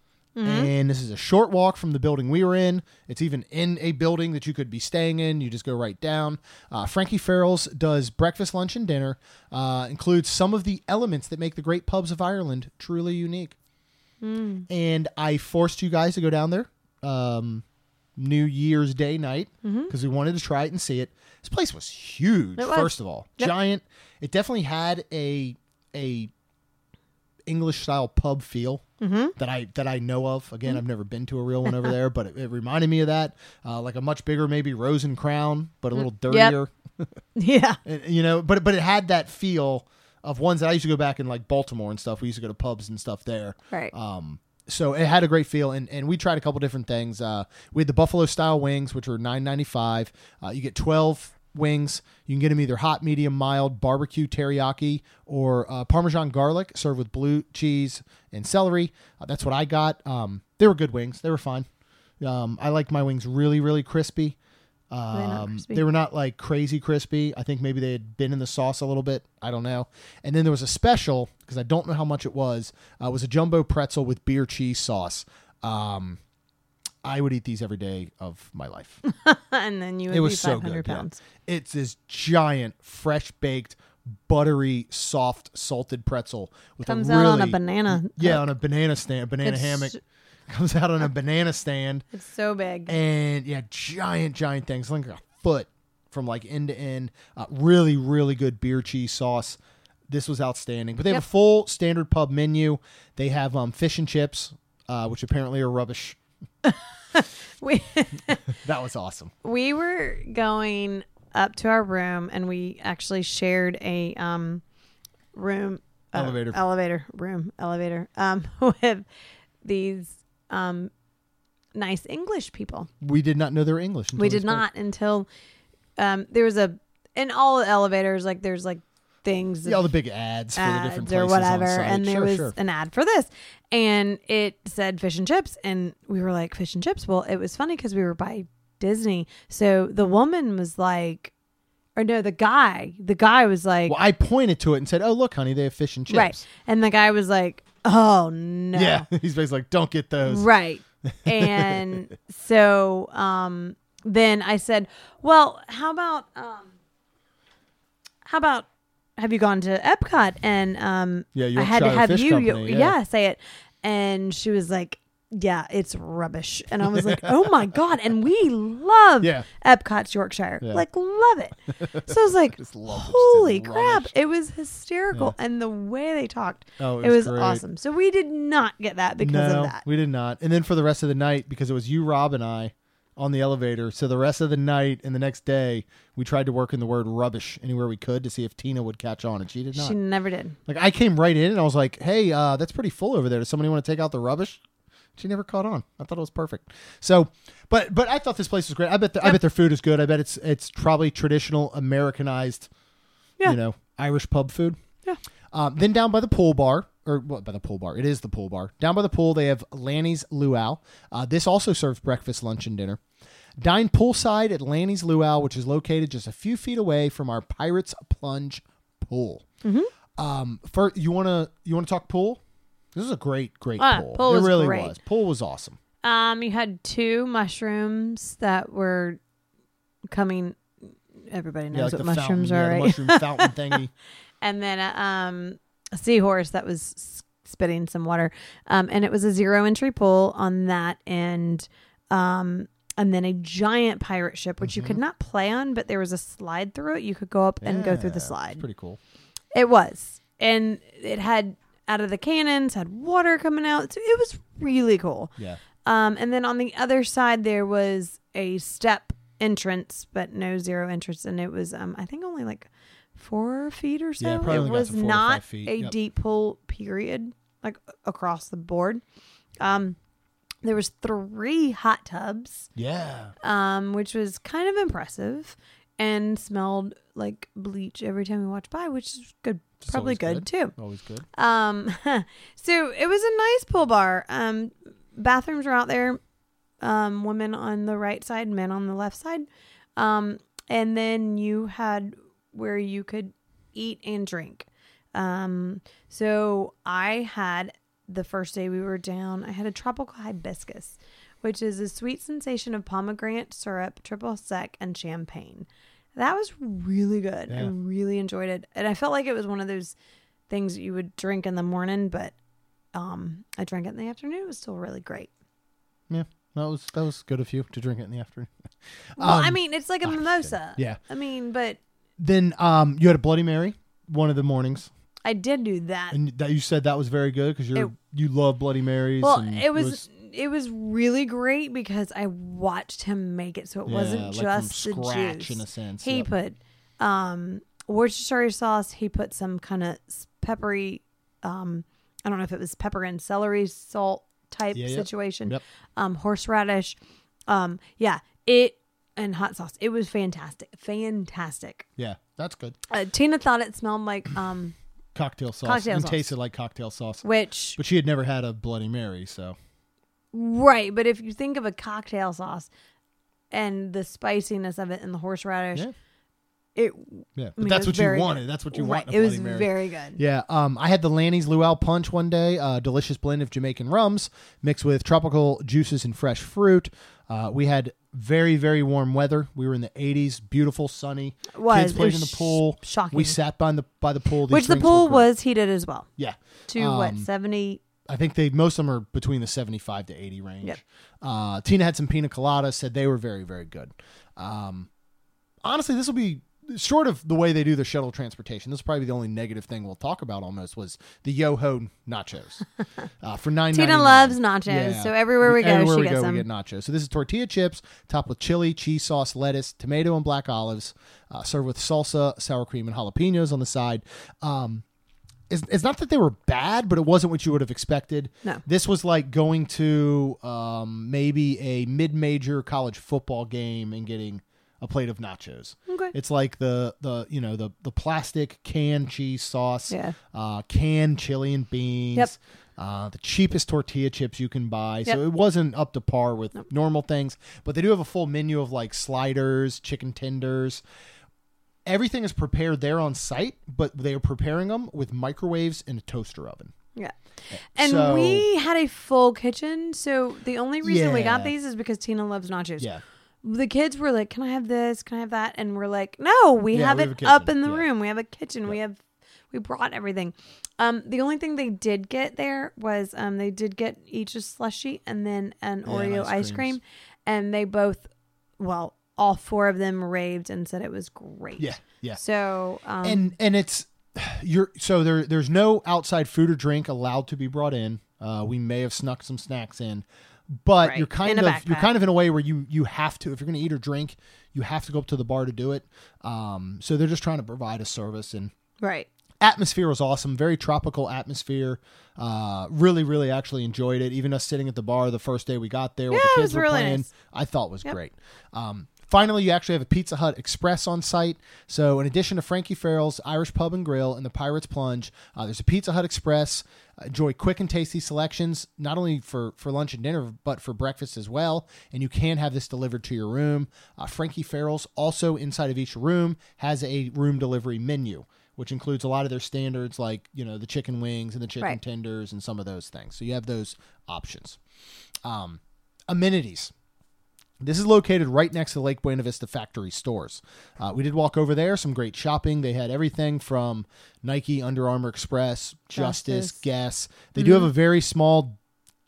And this is a short walk from the building we were in. It's even in a building that you could be staying in. You just go right down. Uh, Frankie Farrell's does breakfast, lunch, and dinner. Uh, includes some of the elements that make the great pubs of Ireland truly unique. And I forced you guys to go down there um, New Year's Day night because we wanted to try it and see it. This place was huge, It was. first of all. Yep. Giant. It definitely had a a English style pub feel Mm-hmm. that I that I know of. Again, I've never been to a real one over there, but it, it reminded me of that. Uh, like a much bigger, maybe Rose and Crown, but a little dirtier. Yeah. And, you know, but but it had that feel of ones that I used to go back in like Baltimore and stuff. We used to go to pubs and stuff there. Right. Um, so it had a great feel, and, and we tried a couple different things. Uh, we had the buffalo style wings, which were nine ninety-five. Uh, you get twelve wings. You can get them either hot, medium, mild, barbecue, teriyaki, or uh, Parmesan garlic, served with blue cheese and celery. Uh, that's what I got. Um, they were good wings. They were fine. Um, I like my wings really, really crispy. they not Um, crispy? they were not like crazy crispy. I think maybe they had been in the sauce a little bit. I don't know. And then there was a special, because I don't know how much it was. Uh, it was a jumbo pretzel with beer cheese sauce. Um, I would eat these every day of my life. And then you would It be was so five hundred good. Yeah. pounds. It's this giant, fresh baked, buttery, soft, salted pretzel with Comes a out really, on a banana. Yeah, hook. on a banana stand, banana It's- hammock. Comes out on a banana stand. It's so big. And yeah, giant, giant things, like a foot from like end to end. Uh, really, really good beer cheese sauce. This was outstanding. But they have Yep. a full standard pub menu. They have um, fish and chips, uh, which apparently are rubbish. we That was awesome. we were going up to our room and we actually shared a um room uh, Elevator. elevator room elevator um with these um nice English people. We did not know they were English. until We they did spoke. not until um there was a in all the elevators like there's like things Yeah, all the big ads for the different ads or places whatever, on site. and there Sure, was sure. an ad for this, and it said fish and chips, and we were like fish and chips. Well, it was funny because we were by Disney, so the woman was like, or no, the guy, the guy was like, Well, I pointed to it and said, "Oh, look, honey, they have fish and chips." right, and the guy was like, oh no, Yeah, he's basically like, "Don't get those." right, and so um, then I said, well, how about um, how about have you gone to Epcot? And um, Yeah, I had to Yorkshire have Fish you, Company, yeah. yeah. say it. And she was like, yeah, it's rubbish. And I was like, oh my God. And we love Yeah. Epcot's Yorkshire. Yeah. Like, love it. So I was like, Just love it. holy Just crap. rubbish. It was hysterical. And the way they talked, Oh, it was great. awesome. So we did not get that because no, of that. we did not. And then for the rest of the night, because it was you, Rob, and I on the elevator. So the rest of the night and the next day, we tried to work in the word rubbish anywhere we could to see if Tina would catch on, and she did not. She never did. Like, I came right in and I was like, hey, uh, that's pretty full over there. Does somebody want to take out the rubbish? She never caught on. I thought it was perfect. So, but but I thought this place was great. I bet the, I Yep. bet their food is good. I bet it's it's probably traditional Americanized, Yeah. you know, Irish pub food. Yeah. Um, then down by the pool bar, or what by the pool bar? It is the pool bar. Down by the pool, they have Lanny's Luau. Uh, this also serves breakfast, lunch, and dinner. Dine poolside at Lanny's Luau, which is located just a few feet away from our Pirates Plunge pool. Mm-hmm. Um, for you want to you want to talk pool? This is a great, great Ah, pool. pool it was really great. was. Pool was awesome. Um, you had two mushrooms that were coming. Everybody knows Yeah, like what the mushrooms fountain, are, yeah, the right? mushroom fountain thingy. And then uh, um, a seahorse that was s- spitting some water. Um, and it was a zero entry pool on that end. Um, and then a giant pirate ship, which you could not play on, but there was a slide through it. You could go up and go through the Yeah, slide. it's pretty cool. It was. And it had out of the cannons, had water coming out. So it was really cool. Yeah. Um, and then on the other side, there was a step entrance, but no zero entrance. And it was, um, I think only like four feet or so. Yeah, probably it only got was to four or not five feet. a Yep. deep pool period, like across the board. Um, there was three hot tubs, Yeah. um, which was kind of impressive and smelled like bleach every time we walked by, which is good. It's Probably always good, too. Always good. Um, so it was a nice pool bar. Um, bathrooms were out there. Um, women on the right side, men on the left side. Um, and then you had where you could eat and drink. Um, so I had the first day we were down, I had a tropical hibiscus, which is a sweet sensation of pomegranate syrup, triple sec, and champagne. That was really good. I Yeah. really enjoyed it. And I felt like it was one of those things that you would drink in the morning, but um, I drank it in the afternoon. It was still really great. Yeah. That was that was good of you to drink it in the afternoon. Well, I Um, mean, it's like a I'm just mimosa. kidding. Yeah. I mean, but Then um, you had a Bloody Mary one of the mornings, I did do that. and that you said that was very good because you It- you love Bloody Marys. Well, and it was, it was really great because I watched him make it, so it yeah, wasn't like just from the scratch juice. in a sense. He Yep. put um, Worcestershire sauce. He put some kind of peppery. Um, I don't know if it was pepper and celery salt type Yeah, yep. situation. Yep. Um, horseradish. Um, yeah, it and hot sauce. It was fantastic, fantastic. Yeah, that's good. Uh, Tina thought it smelled like um, Cocktail sauce Cocktail and sauce. tasted like cocktail sauce. which But she had never had a Bloody Mary, so right. But if you think of a cocktail sauce and the spiciness of it and the horseradish, yeah, it yeah. But mean, that's it was what you very wanted. good. That's what you right. want. In a It was Bloody Mary. very good. Yeah, um, I had the Lanny's Luau Punch one day, a delicious blend of Jamaican rums mixed with tropical juices and fresh fruit. Uh, we had very, very warm weather. We were in the eighties, beautiful, sunny. It was. Kids It played was in the pool. sh- shocking. We sat by the by the pool. These Which the drinks were pool great. was heated as well. Yeah, To what, Um, seventy? I think they most of them are between the seventy-five to eighty range. Yep. Uh, Tina had some pina coladas, said they were very, very good. Um, honestly, this will be short of the way they do their shuttle transportation. This will probably be the only negative thing we'll talk about almost was the Yo-Ho nachos uh, for nine. Tina loves nachos, so everywhere we go, everywhere she we gets go, them. we get nachos. So this is tortilla chips topped with chili, cheese sauce, lettuce, tomato, and black olives, uh, served with salsa, sour cream, and jalapenos on the side. Um, It's, it's not that they were bad, but it wasn't what you would have expected. No. This was like going to um, maybe a mid-major college football game and getting a plate of nachos. Okay. It's like the the you know the the plastic canned cheese sauce, Yeah. uh, canned chili and beans, Yep. uh, the cheapest tortilla chips you can buy. So Yep. it wasn't up to par with normal things, but they do have a full menu of like sliders, chicken tenders. Everything is prepared there on site, but they are preparing them with microwaves and a toaster oven. Yeah. And So- we had a full kitchen, so the only reason we got Yeah. these is because Tina loves nachos. Yeah. The kids were like, "Can I have this? Can I have that?" And we're like, "No, we Yeah, have we it have a up kitchen. in the Yeah. room. We have a kitchen. We have we brought everything. Um, the only thing they did get there was um, they did get each a slushie and then an Yeah, Oreo ice ice creams. cream, and they both, well, all four of them raved and said it was great. Yeah, yeah. So um, and and it's you're so there. There's no outside food or drink allowed to be brought in. Uh, we may have snuck some snacks in, but Right, you're kind in a of you're backpack. kind of in a way where you you have to, if you're going to eat or drink, you have to go up to the bar to do it. Um, so they're just trying to provide a service, and right. atmosphere was awesome. Very tropical atmosphere. Uh, really, really actually enjoyed it. Even us sitting at the bar the first day we got there, Yeah, with it the was kids were really playing, nice. I thought was Yep. great. Um, finally, you actually have a Pizza Hut Express on site. So in addition to Frankie Farrell's Irish Pub and Grill and the Pirates Plunge, uh, there's a Pizza Hut Express. Uh, enjoy quick and tasty selections, not only for, for lunch and dinner, but for breakfast as well. And you can have this delivered to your room. Uh, Frankie Farrell's also inside of each room has a room delivery menu, which includes a lot of their standards like, you know, the chicken wings and the chicken Right. tenders and some of those things. So you have those options. Um, amenities. This is located right next to the Lake Buena Vista factory stores. Uh, we did walk over there, some great shopping. They had everything from Nike, Under Armour Express, Justice, Justice. Guess. They do have a very small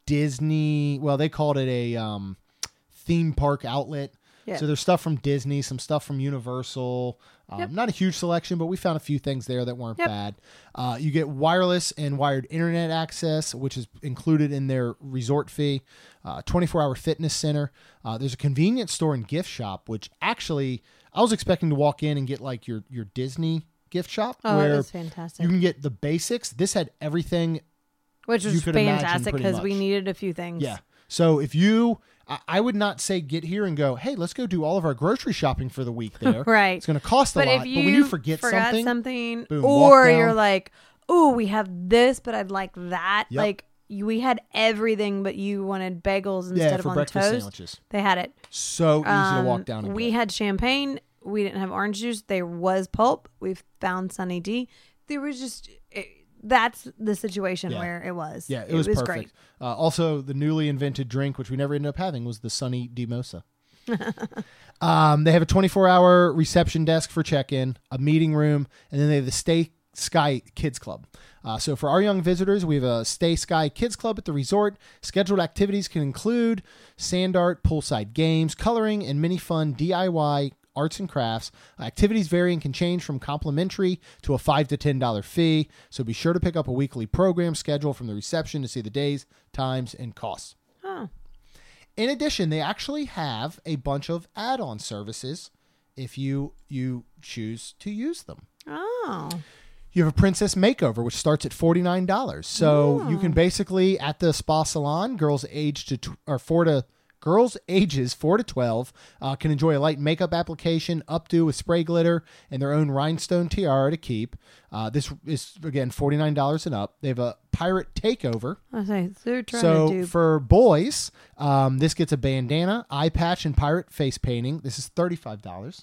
Disney, well, they called it a um, theme park outlet. Yeah. So there's stuff from Disney, some stuff from Universal. Um, Yep. Not a huge selection, but we found a few things there that weren't Yep. bad. Uh, you get wireless and wired internet access, which is included in their resort fee. Uh, twenty-four hour fitness center. Uh, there's a convenience store and gift shop, which actually I was expecting to walk in and get like your, your Disney gift shop, Oh, where it was fantastic. you can get the basics. This had everything. Which you was could imagine fantastic pretty because we much. needed a few things. Yeah. So if you, I, I would not say get here and go, hey, let's go do all of our grocery shopping for the week there. Right. It's going to cost a But lot. if you, but when you forget forgot something, something, boom, walk or down. you're like, oh, we have this, but I'd like that. Yep. Like you, we had everything, but you wanted bagels yeah, instead for of on breakfast toast. sandwiches. They had it. So easy to walk Um, down and We get. had champagne. We didn't have orange juice. There was pulp. We found Sunny D. There was just it, that's the situation Yeah. where it was. Yeah, it, was, great. perfect. Uh, also, the newly invented drink, which we never ended up having, was the Sunny Demosa. um, they have a twenty-four hour reception desk for check-in, a meeting room, and then they have the Stay Sky Kids Club. Uh, so for our young visitors, we have a Stay Sky Kids Club at the resort. Scheduled activities can include sand art, poolside games, coloring, and many fun D I Y arts and crafts. Activities vary and can change from complimentary to a five to ten dollar fee. So be sure to pick up a weekly program schedule from the reception to see the days, times, and costs. Oh, In addition, they actually have a bunch of add-on services if you you choose to use them. oh, You have a princess makeover, which starts at forty-nine dollars. So you can basically, at the spa salon, girls aged to tw- or four to girls ages four to twelve uh, can enjoy a light makeup application, updo with spray glitter, and their own rhinestone tiara to keep. Uh, this is again forty-nine dollars and up. They have a pirate takeover. I say so they're trying So to do. for boys, um, this gets a bandana, eye patch, and pirate face painting. This is thirty-five dollars.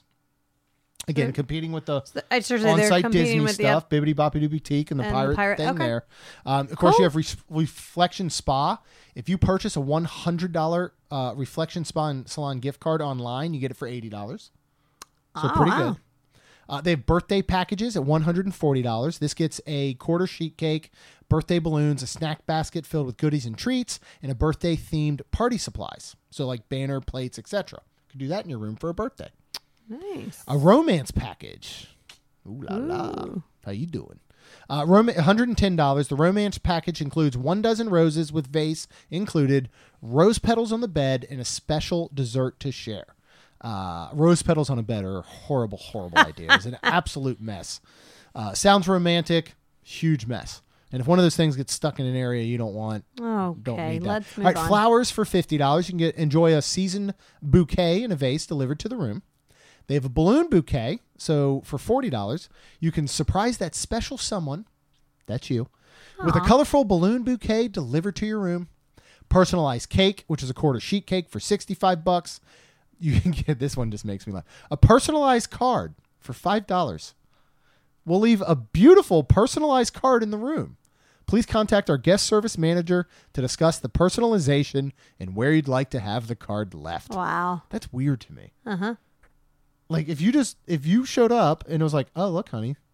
Again, They're- competing with the I should say they're on-site competing Disney with the stuff, Bibbidi Boppidi Boutique, and the And the pirate, pirate- thing okay. there. Um, of course, Cool. you have Re- Reflection Spa. If you purchase a one hundred dollars uh, Reflection Spa and Salon gift card online, you get it for eighty dollars. So Oh, pretty wow. good. Uh, they have birthday packages at one hundred forty dollars. This gets a quarter sheet cake, birthday balloons, a snack basket filled with goodies and treats, and a birthday-themed party supplies. So like banner, plates, et cetera. You can do that in your room for a birthday. Nice. A romance package. Ooh la la. Ooh. How you doing? Uh, rom- one hundred ten dollars. The romance package includes one dozen roses with vase included, rose petals on the bed, and a special dessert to share. Uh, rose petals on a bed are a horrible, horrible idea. It's an absolute mess. Uh, sounds romantic, huge mess. And if one of those things gets stuck in an area you don't want, don't Okay, need that. let's move All right, on. flowers for fifty dollars. You can get enjoy a seasoned bouquet in a vase delivered to the room. They have a balloon bouquet, so for forty dollars, you can surprise that special someone, that's you, with a Aw. colorful balloon bouquet delivered to your room. Personalized cake, which is a quarter sheet cake for sixty-five bucks. You can get, this one just makes me laugh. A personalized card for five dollars. We'll leave a beautiful personalized card in the room. Please contact our guest service manager to discuss the personalization and where you'd like to have the card left. Wow. That's weird to me. Uh huh. Like if you just if you showed up and it was like, oh look, honey,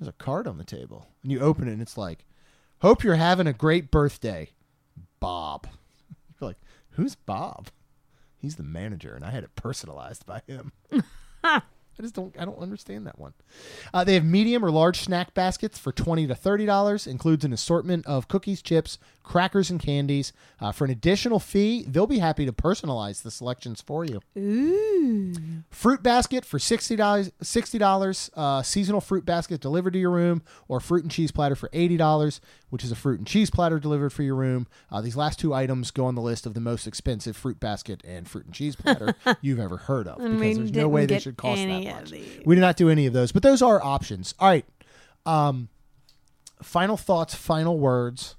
there's a card on the table. And you open it and it's like, hope you're having a great birthday, Bob. You're like, who's Bob? He's the manager, and I had it personalized by him. I just don't I don't understand that one. Uh, they have medium or large snack baskets for twenty to thirty dollars. Includes an assortment of cookies, chips, crackers, and candies. Uh, for an additional fee, they'll be happy to personalize the selections for you. Ooh. Fruit basket for sixty dollars. sixty dollars. Uh, seasonal fruit basket delivered to your room, or fruit and cheese platter for eighty dollars, which is a fruit and cheese platter delivered for your room. Uh, these last two items go on the list of the most expensive fruit basket and fruit and cheese platter you've ever heard of, because we there's no way they didn't should get cost that any much. of these. We did not do any of those, but those are options. All right. Um, final thoughts, final words.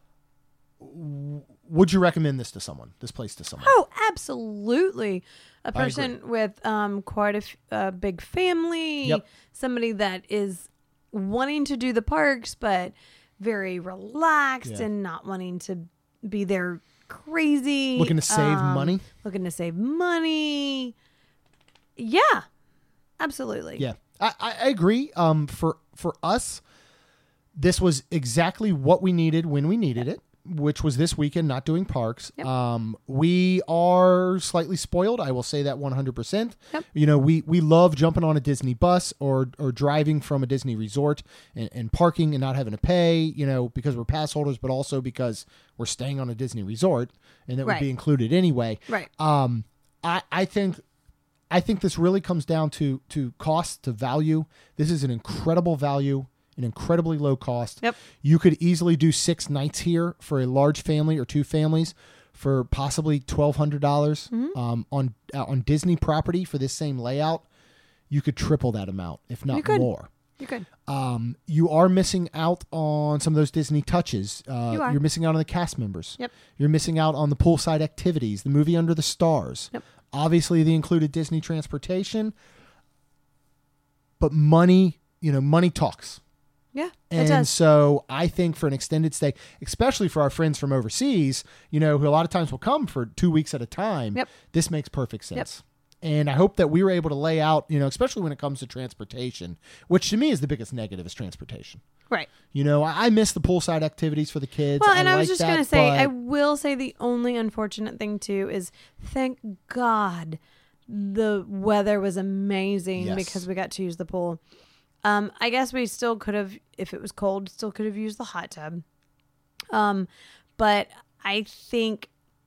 W- Would you recommend this to someone, this place to someone? Oh, absolutely. A agree. person with um, quite a f- uh, big family, Yep. somebody that is wanting to do the parks, but very relaxed Yeah. and not wanting to be there crazy. Looking to save um, money? Looking to save money. Yeah, absolutely. Yeah, I, I I agree. Um, for for us, this was exactly what we needed when we needed it, which was this weekend not doing parks. Yep. Um, we are slightly spoiled. I will say that one hundred percent. Yep. You know, we we love jumping on a Disney bus or or driving from a Disney resort and, and parking and not having to pay. You know, because we're pass holders, but also because we're staying on a Disney resort and that would Right. be included anyway. Right. Um, I I think. I think this really comes down to to cost to value. This is an incredible value, an incredibly low cost. Yep. You could easily do six nights here for a large family or two families for possibly twelve hundred dollars Mm-hmm. um, on uh, on Disney property for this same layout. You could triple that amount, if You not could. more. You could. Um, you are missing out on some of those Disney touches. Uh, You are. You're missing out on the cast members. Yep. You're missing out on the poolside activities, the movie Under the Stars. Yep. Obviously, the included Disney transportation. But money, you know, money talks. Yeah, it And does. so I think for an extended stay, especially for our friends from overseas, you know, who a lot of times will come for two weeks at a time, Yep. this makes perfect sense. And I hope that we were able to lay out, you know, especially when it comes to transportation, which to me is the biggest negative is transportation. Right. You know, I I miss the poolside activities for the kids. Well, and I, was like just that, going to say, but- I will say the only unfortunate thing too is thank God the weather was amazing Yes. because we got to use the pool. Um, I guess we still could have, if it was cold, still could have used the hot tub. Um, but I think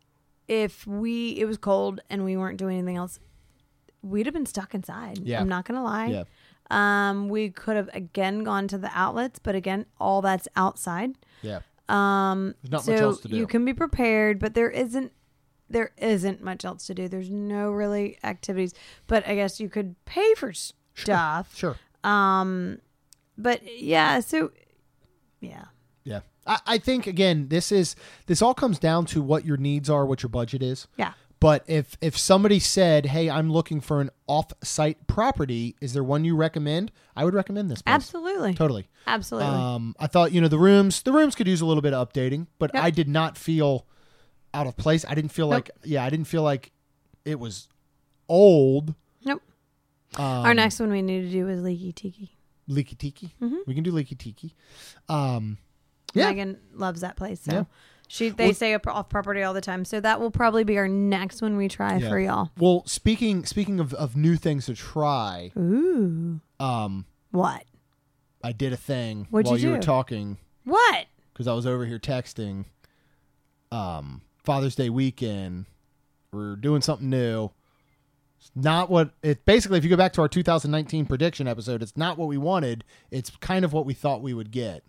if we, it was cold and we weren't doing anything else, we'd have been stuck inside. Yeah. I'm not going to lie. Yeah. Um, we could have again gone to the outlets, but again, all that's outside. Yeah. Um, There's not so much else to do. you can be prepared, but there isn't there isn't much else to do. There's no really activities, but I guess you could pay for stuff. Sure. Um, but yeah, so yeah, Yeah. I, I think, again, this is this all comes down to what your needs are, what your budget is. yeah, But if if somebody said, "Hey, I'm looking for an off-site property," is there one you recommend? I would recommend this place. absolutely, Totally. absolutely. Um, I thought, you know, the rooms the rooms could use a little bit of updating, but Yep. I did not feel out of place. I didn't feel Nope. like yeah, I didn't feel like it was old. nope. Um, Our next one we need to do is Leaky Tiki. Leaky Tiki. Mhm. We can do Leaky Tiki. Um, yeah. Megan loves that place, so Yeah. she they Well- say off property all the time. So that will probably be our next one we try Yeah. for y'all. Well, speaking speaking of, of new things to try, Ooh, um, what? I did a thing What'd while you you were do? talking What? because I was over here texting. Um, Father's Day weekend, we're doing something new. It's not what it basically. If you go back to our two thousand nineteen prediction episode, it's not what we wanted. It's kind of what we thought we would get.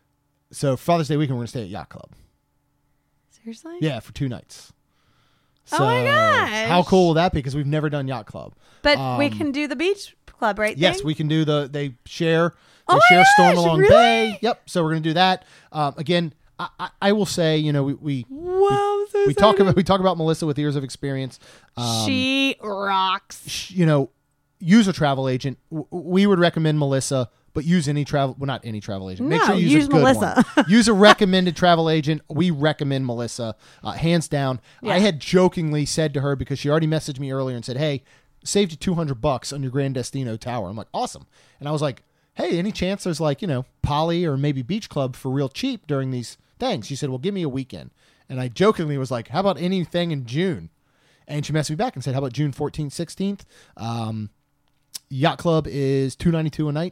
So Father's Day weekend, we're gonna stay at Yacht Club. Seriously? Yeah, for two nights. Oh my So, gosh. How cool will that be? Because we've never done Yacht Club. But we Um, can do the beach club, right? Yes, thing? we can do the. They share. They Oh my share Storm gosh, Along really? Bay. Yep. So we're gonna do that. Um, again, I, I, I will say, you know, we we, Wow, so we talk excited. about we talk about Melissa with years of experience. Um, She rocks. sh- you know, use a travel agent. W- we would recommend Melissa, but use any travel. Well, not any travel agent. Make No, sure you use, use a good Melissa. one. Use a recommended travel agent. We recommend Melissa, uh, hands down. Yeah. I had jokingly said to her because she already messaged me earlier and said, "Hey, saved you two hundred bucks on your Grand Destino Tower." I'm like, awesome. And I was like, hey, any chance there's like, you know, Poly or maybe Beach Club for real cheap during these things? She said, well, give me a weekend. And I jokingly was like, how about anything in June? And she messaged me back and said, how about June fourteenth, sixteenth? Um, Yacht Club is two ninety-two a night.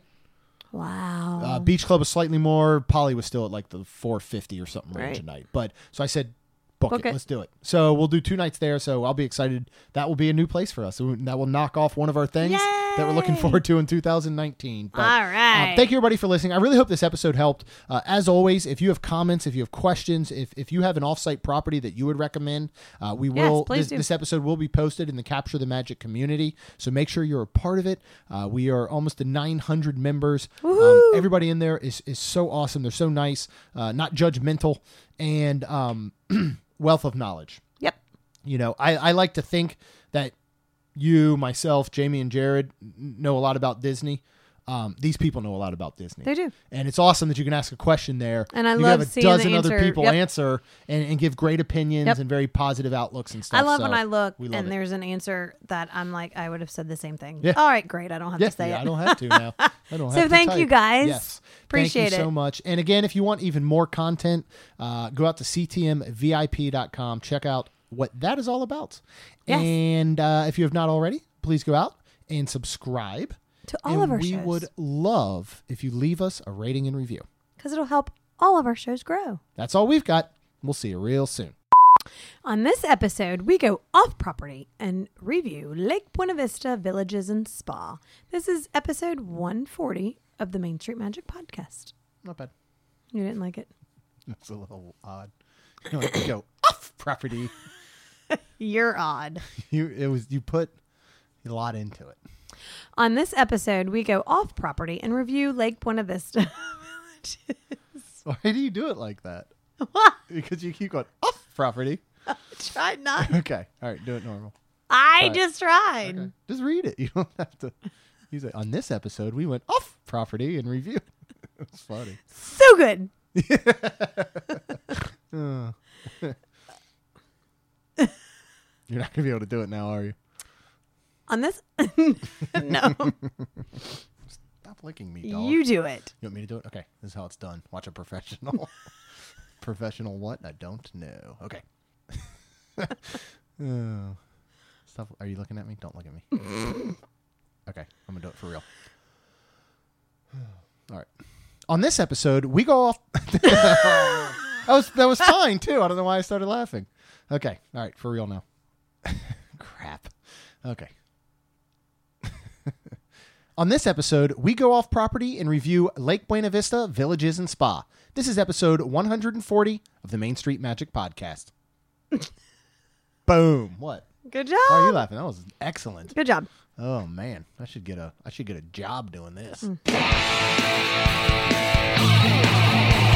Wow. Uh, Beach Club is slightly more. Poly was still at like the four fifty or something range Right. a night. But so I said, book, Book it. it. Let's do it. So we'll do two nights there. So I'll be excited. That will be a new place for us. So that will knock off one of our things that we're looking Yay! forward to in two thousand nineteen. But, All right. uh, thank you, everybody, for listening. I really hope this episode helped. Uh, as always, if you have comments, if you have questions, if, if you have an offsite property that you would recommend, uh, we Yes, will. please This, do. this episode will be posted in the Capture the Magic community. So make sure you're a part of it. Uh, we are almost to nine hundred members. Um, Woohoo! everybody in there is is so awesome. They're so nice, uh, not judgmental, and um, wealth of knowledge. Yep. You know, I, I like to think that you, myself, Jamie, and Jared n- know a lot about Disney. Um, these people know a lot about Disney. They do. And it's awesome that you can ask a question there. And I you love have a seeing the dozen other answer. people Yep. answer and, and give great opinions Yep. and very positive outlooks and stuff. I love So when I look we love and it. there's an answer that I'm like, I would have said the same thing. Yeah. All right, great. I don't have Yeah, to say yeah, it. I don't have to now. I don't So have to thank type. you, guys. Yes. Appreciate Thank you it. so much. And again, if you want even more content, uh, go out to c t m v i p dot com. Check out what that is all about. Yes. And uh, if you have not already, please go out and subscribe. To all and of our we shows. would love if you leave us a rating and review. Because it'll help all of our shows grow. That's all we've got. We'll see you real soon. On this episode, we go off property and review Lake Buena Vista Villages and Spa. This is episode one forty of the Main Street Magic podcast. Not bad. You didn't like it? It's a little odd. You know, like you go off property. You're odd. You it was you put a lot into it. On this episode, we go off property and review Lake Buena Vista. Why do you do it like that? What? Because you keep going off property. Tried not. Okay. All right. Do it normal. I Try it. just tried. Okay. Just read it. You don't have to. You say, on this episode, we went off property and review. It's funny. So good. Uh. You're not going to be able to do it now, are you? On this, no, Stop licking me, dog. you do it. You want me to do it? Okay. This is how it's done. Watch a professional. Professional what? I don't know. Okay. Oh. Stop. Are you looking at me? Don't look at me. Okay. I'm going to do it for real. All right. On this episode, we go off. that was that was fine, too. I don't know why I started laughing. Okay. All right. For real now. Crap. Okay. On this episode, we go off property and review Lake Buena Vista Villages and Spa. This is episode one forty of the Main Street Magic podcast. Boom. What? Good job. Why are you laughing? That was excellent. Good job. Oh man, I should get a I should get a job doing this. Mm.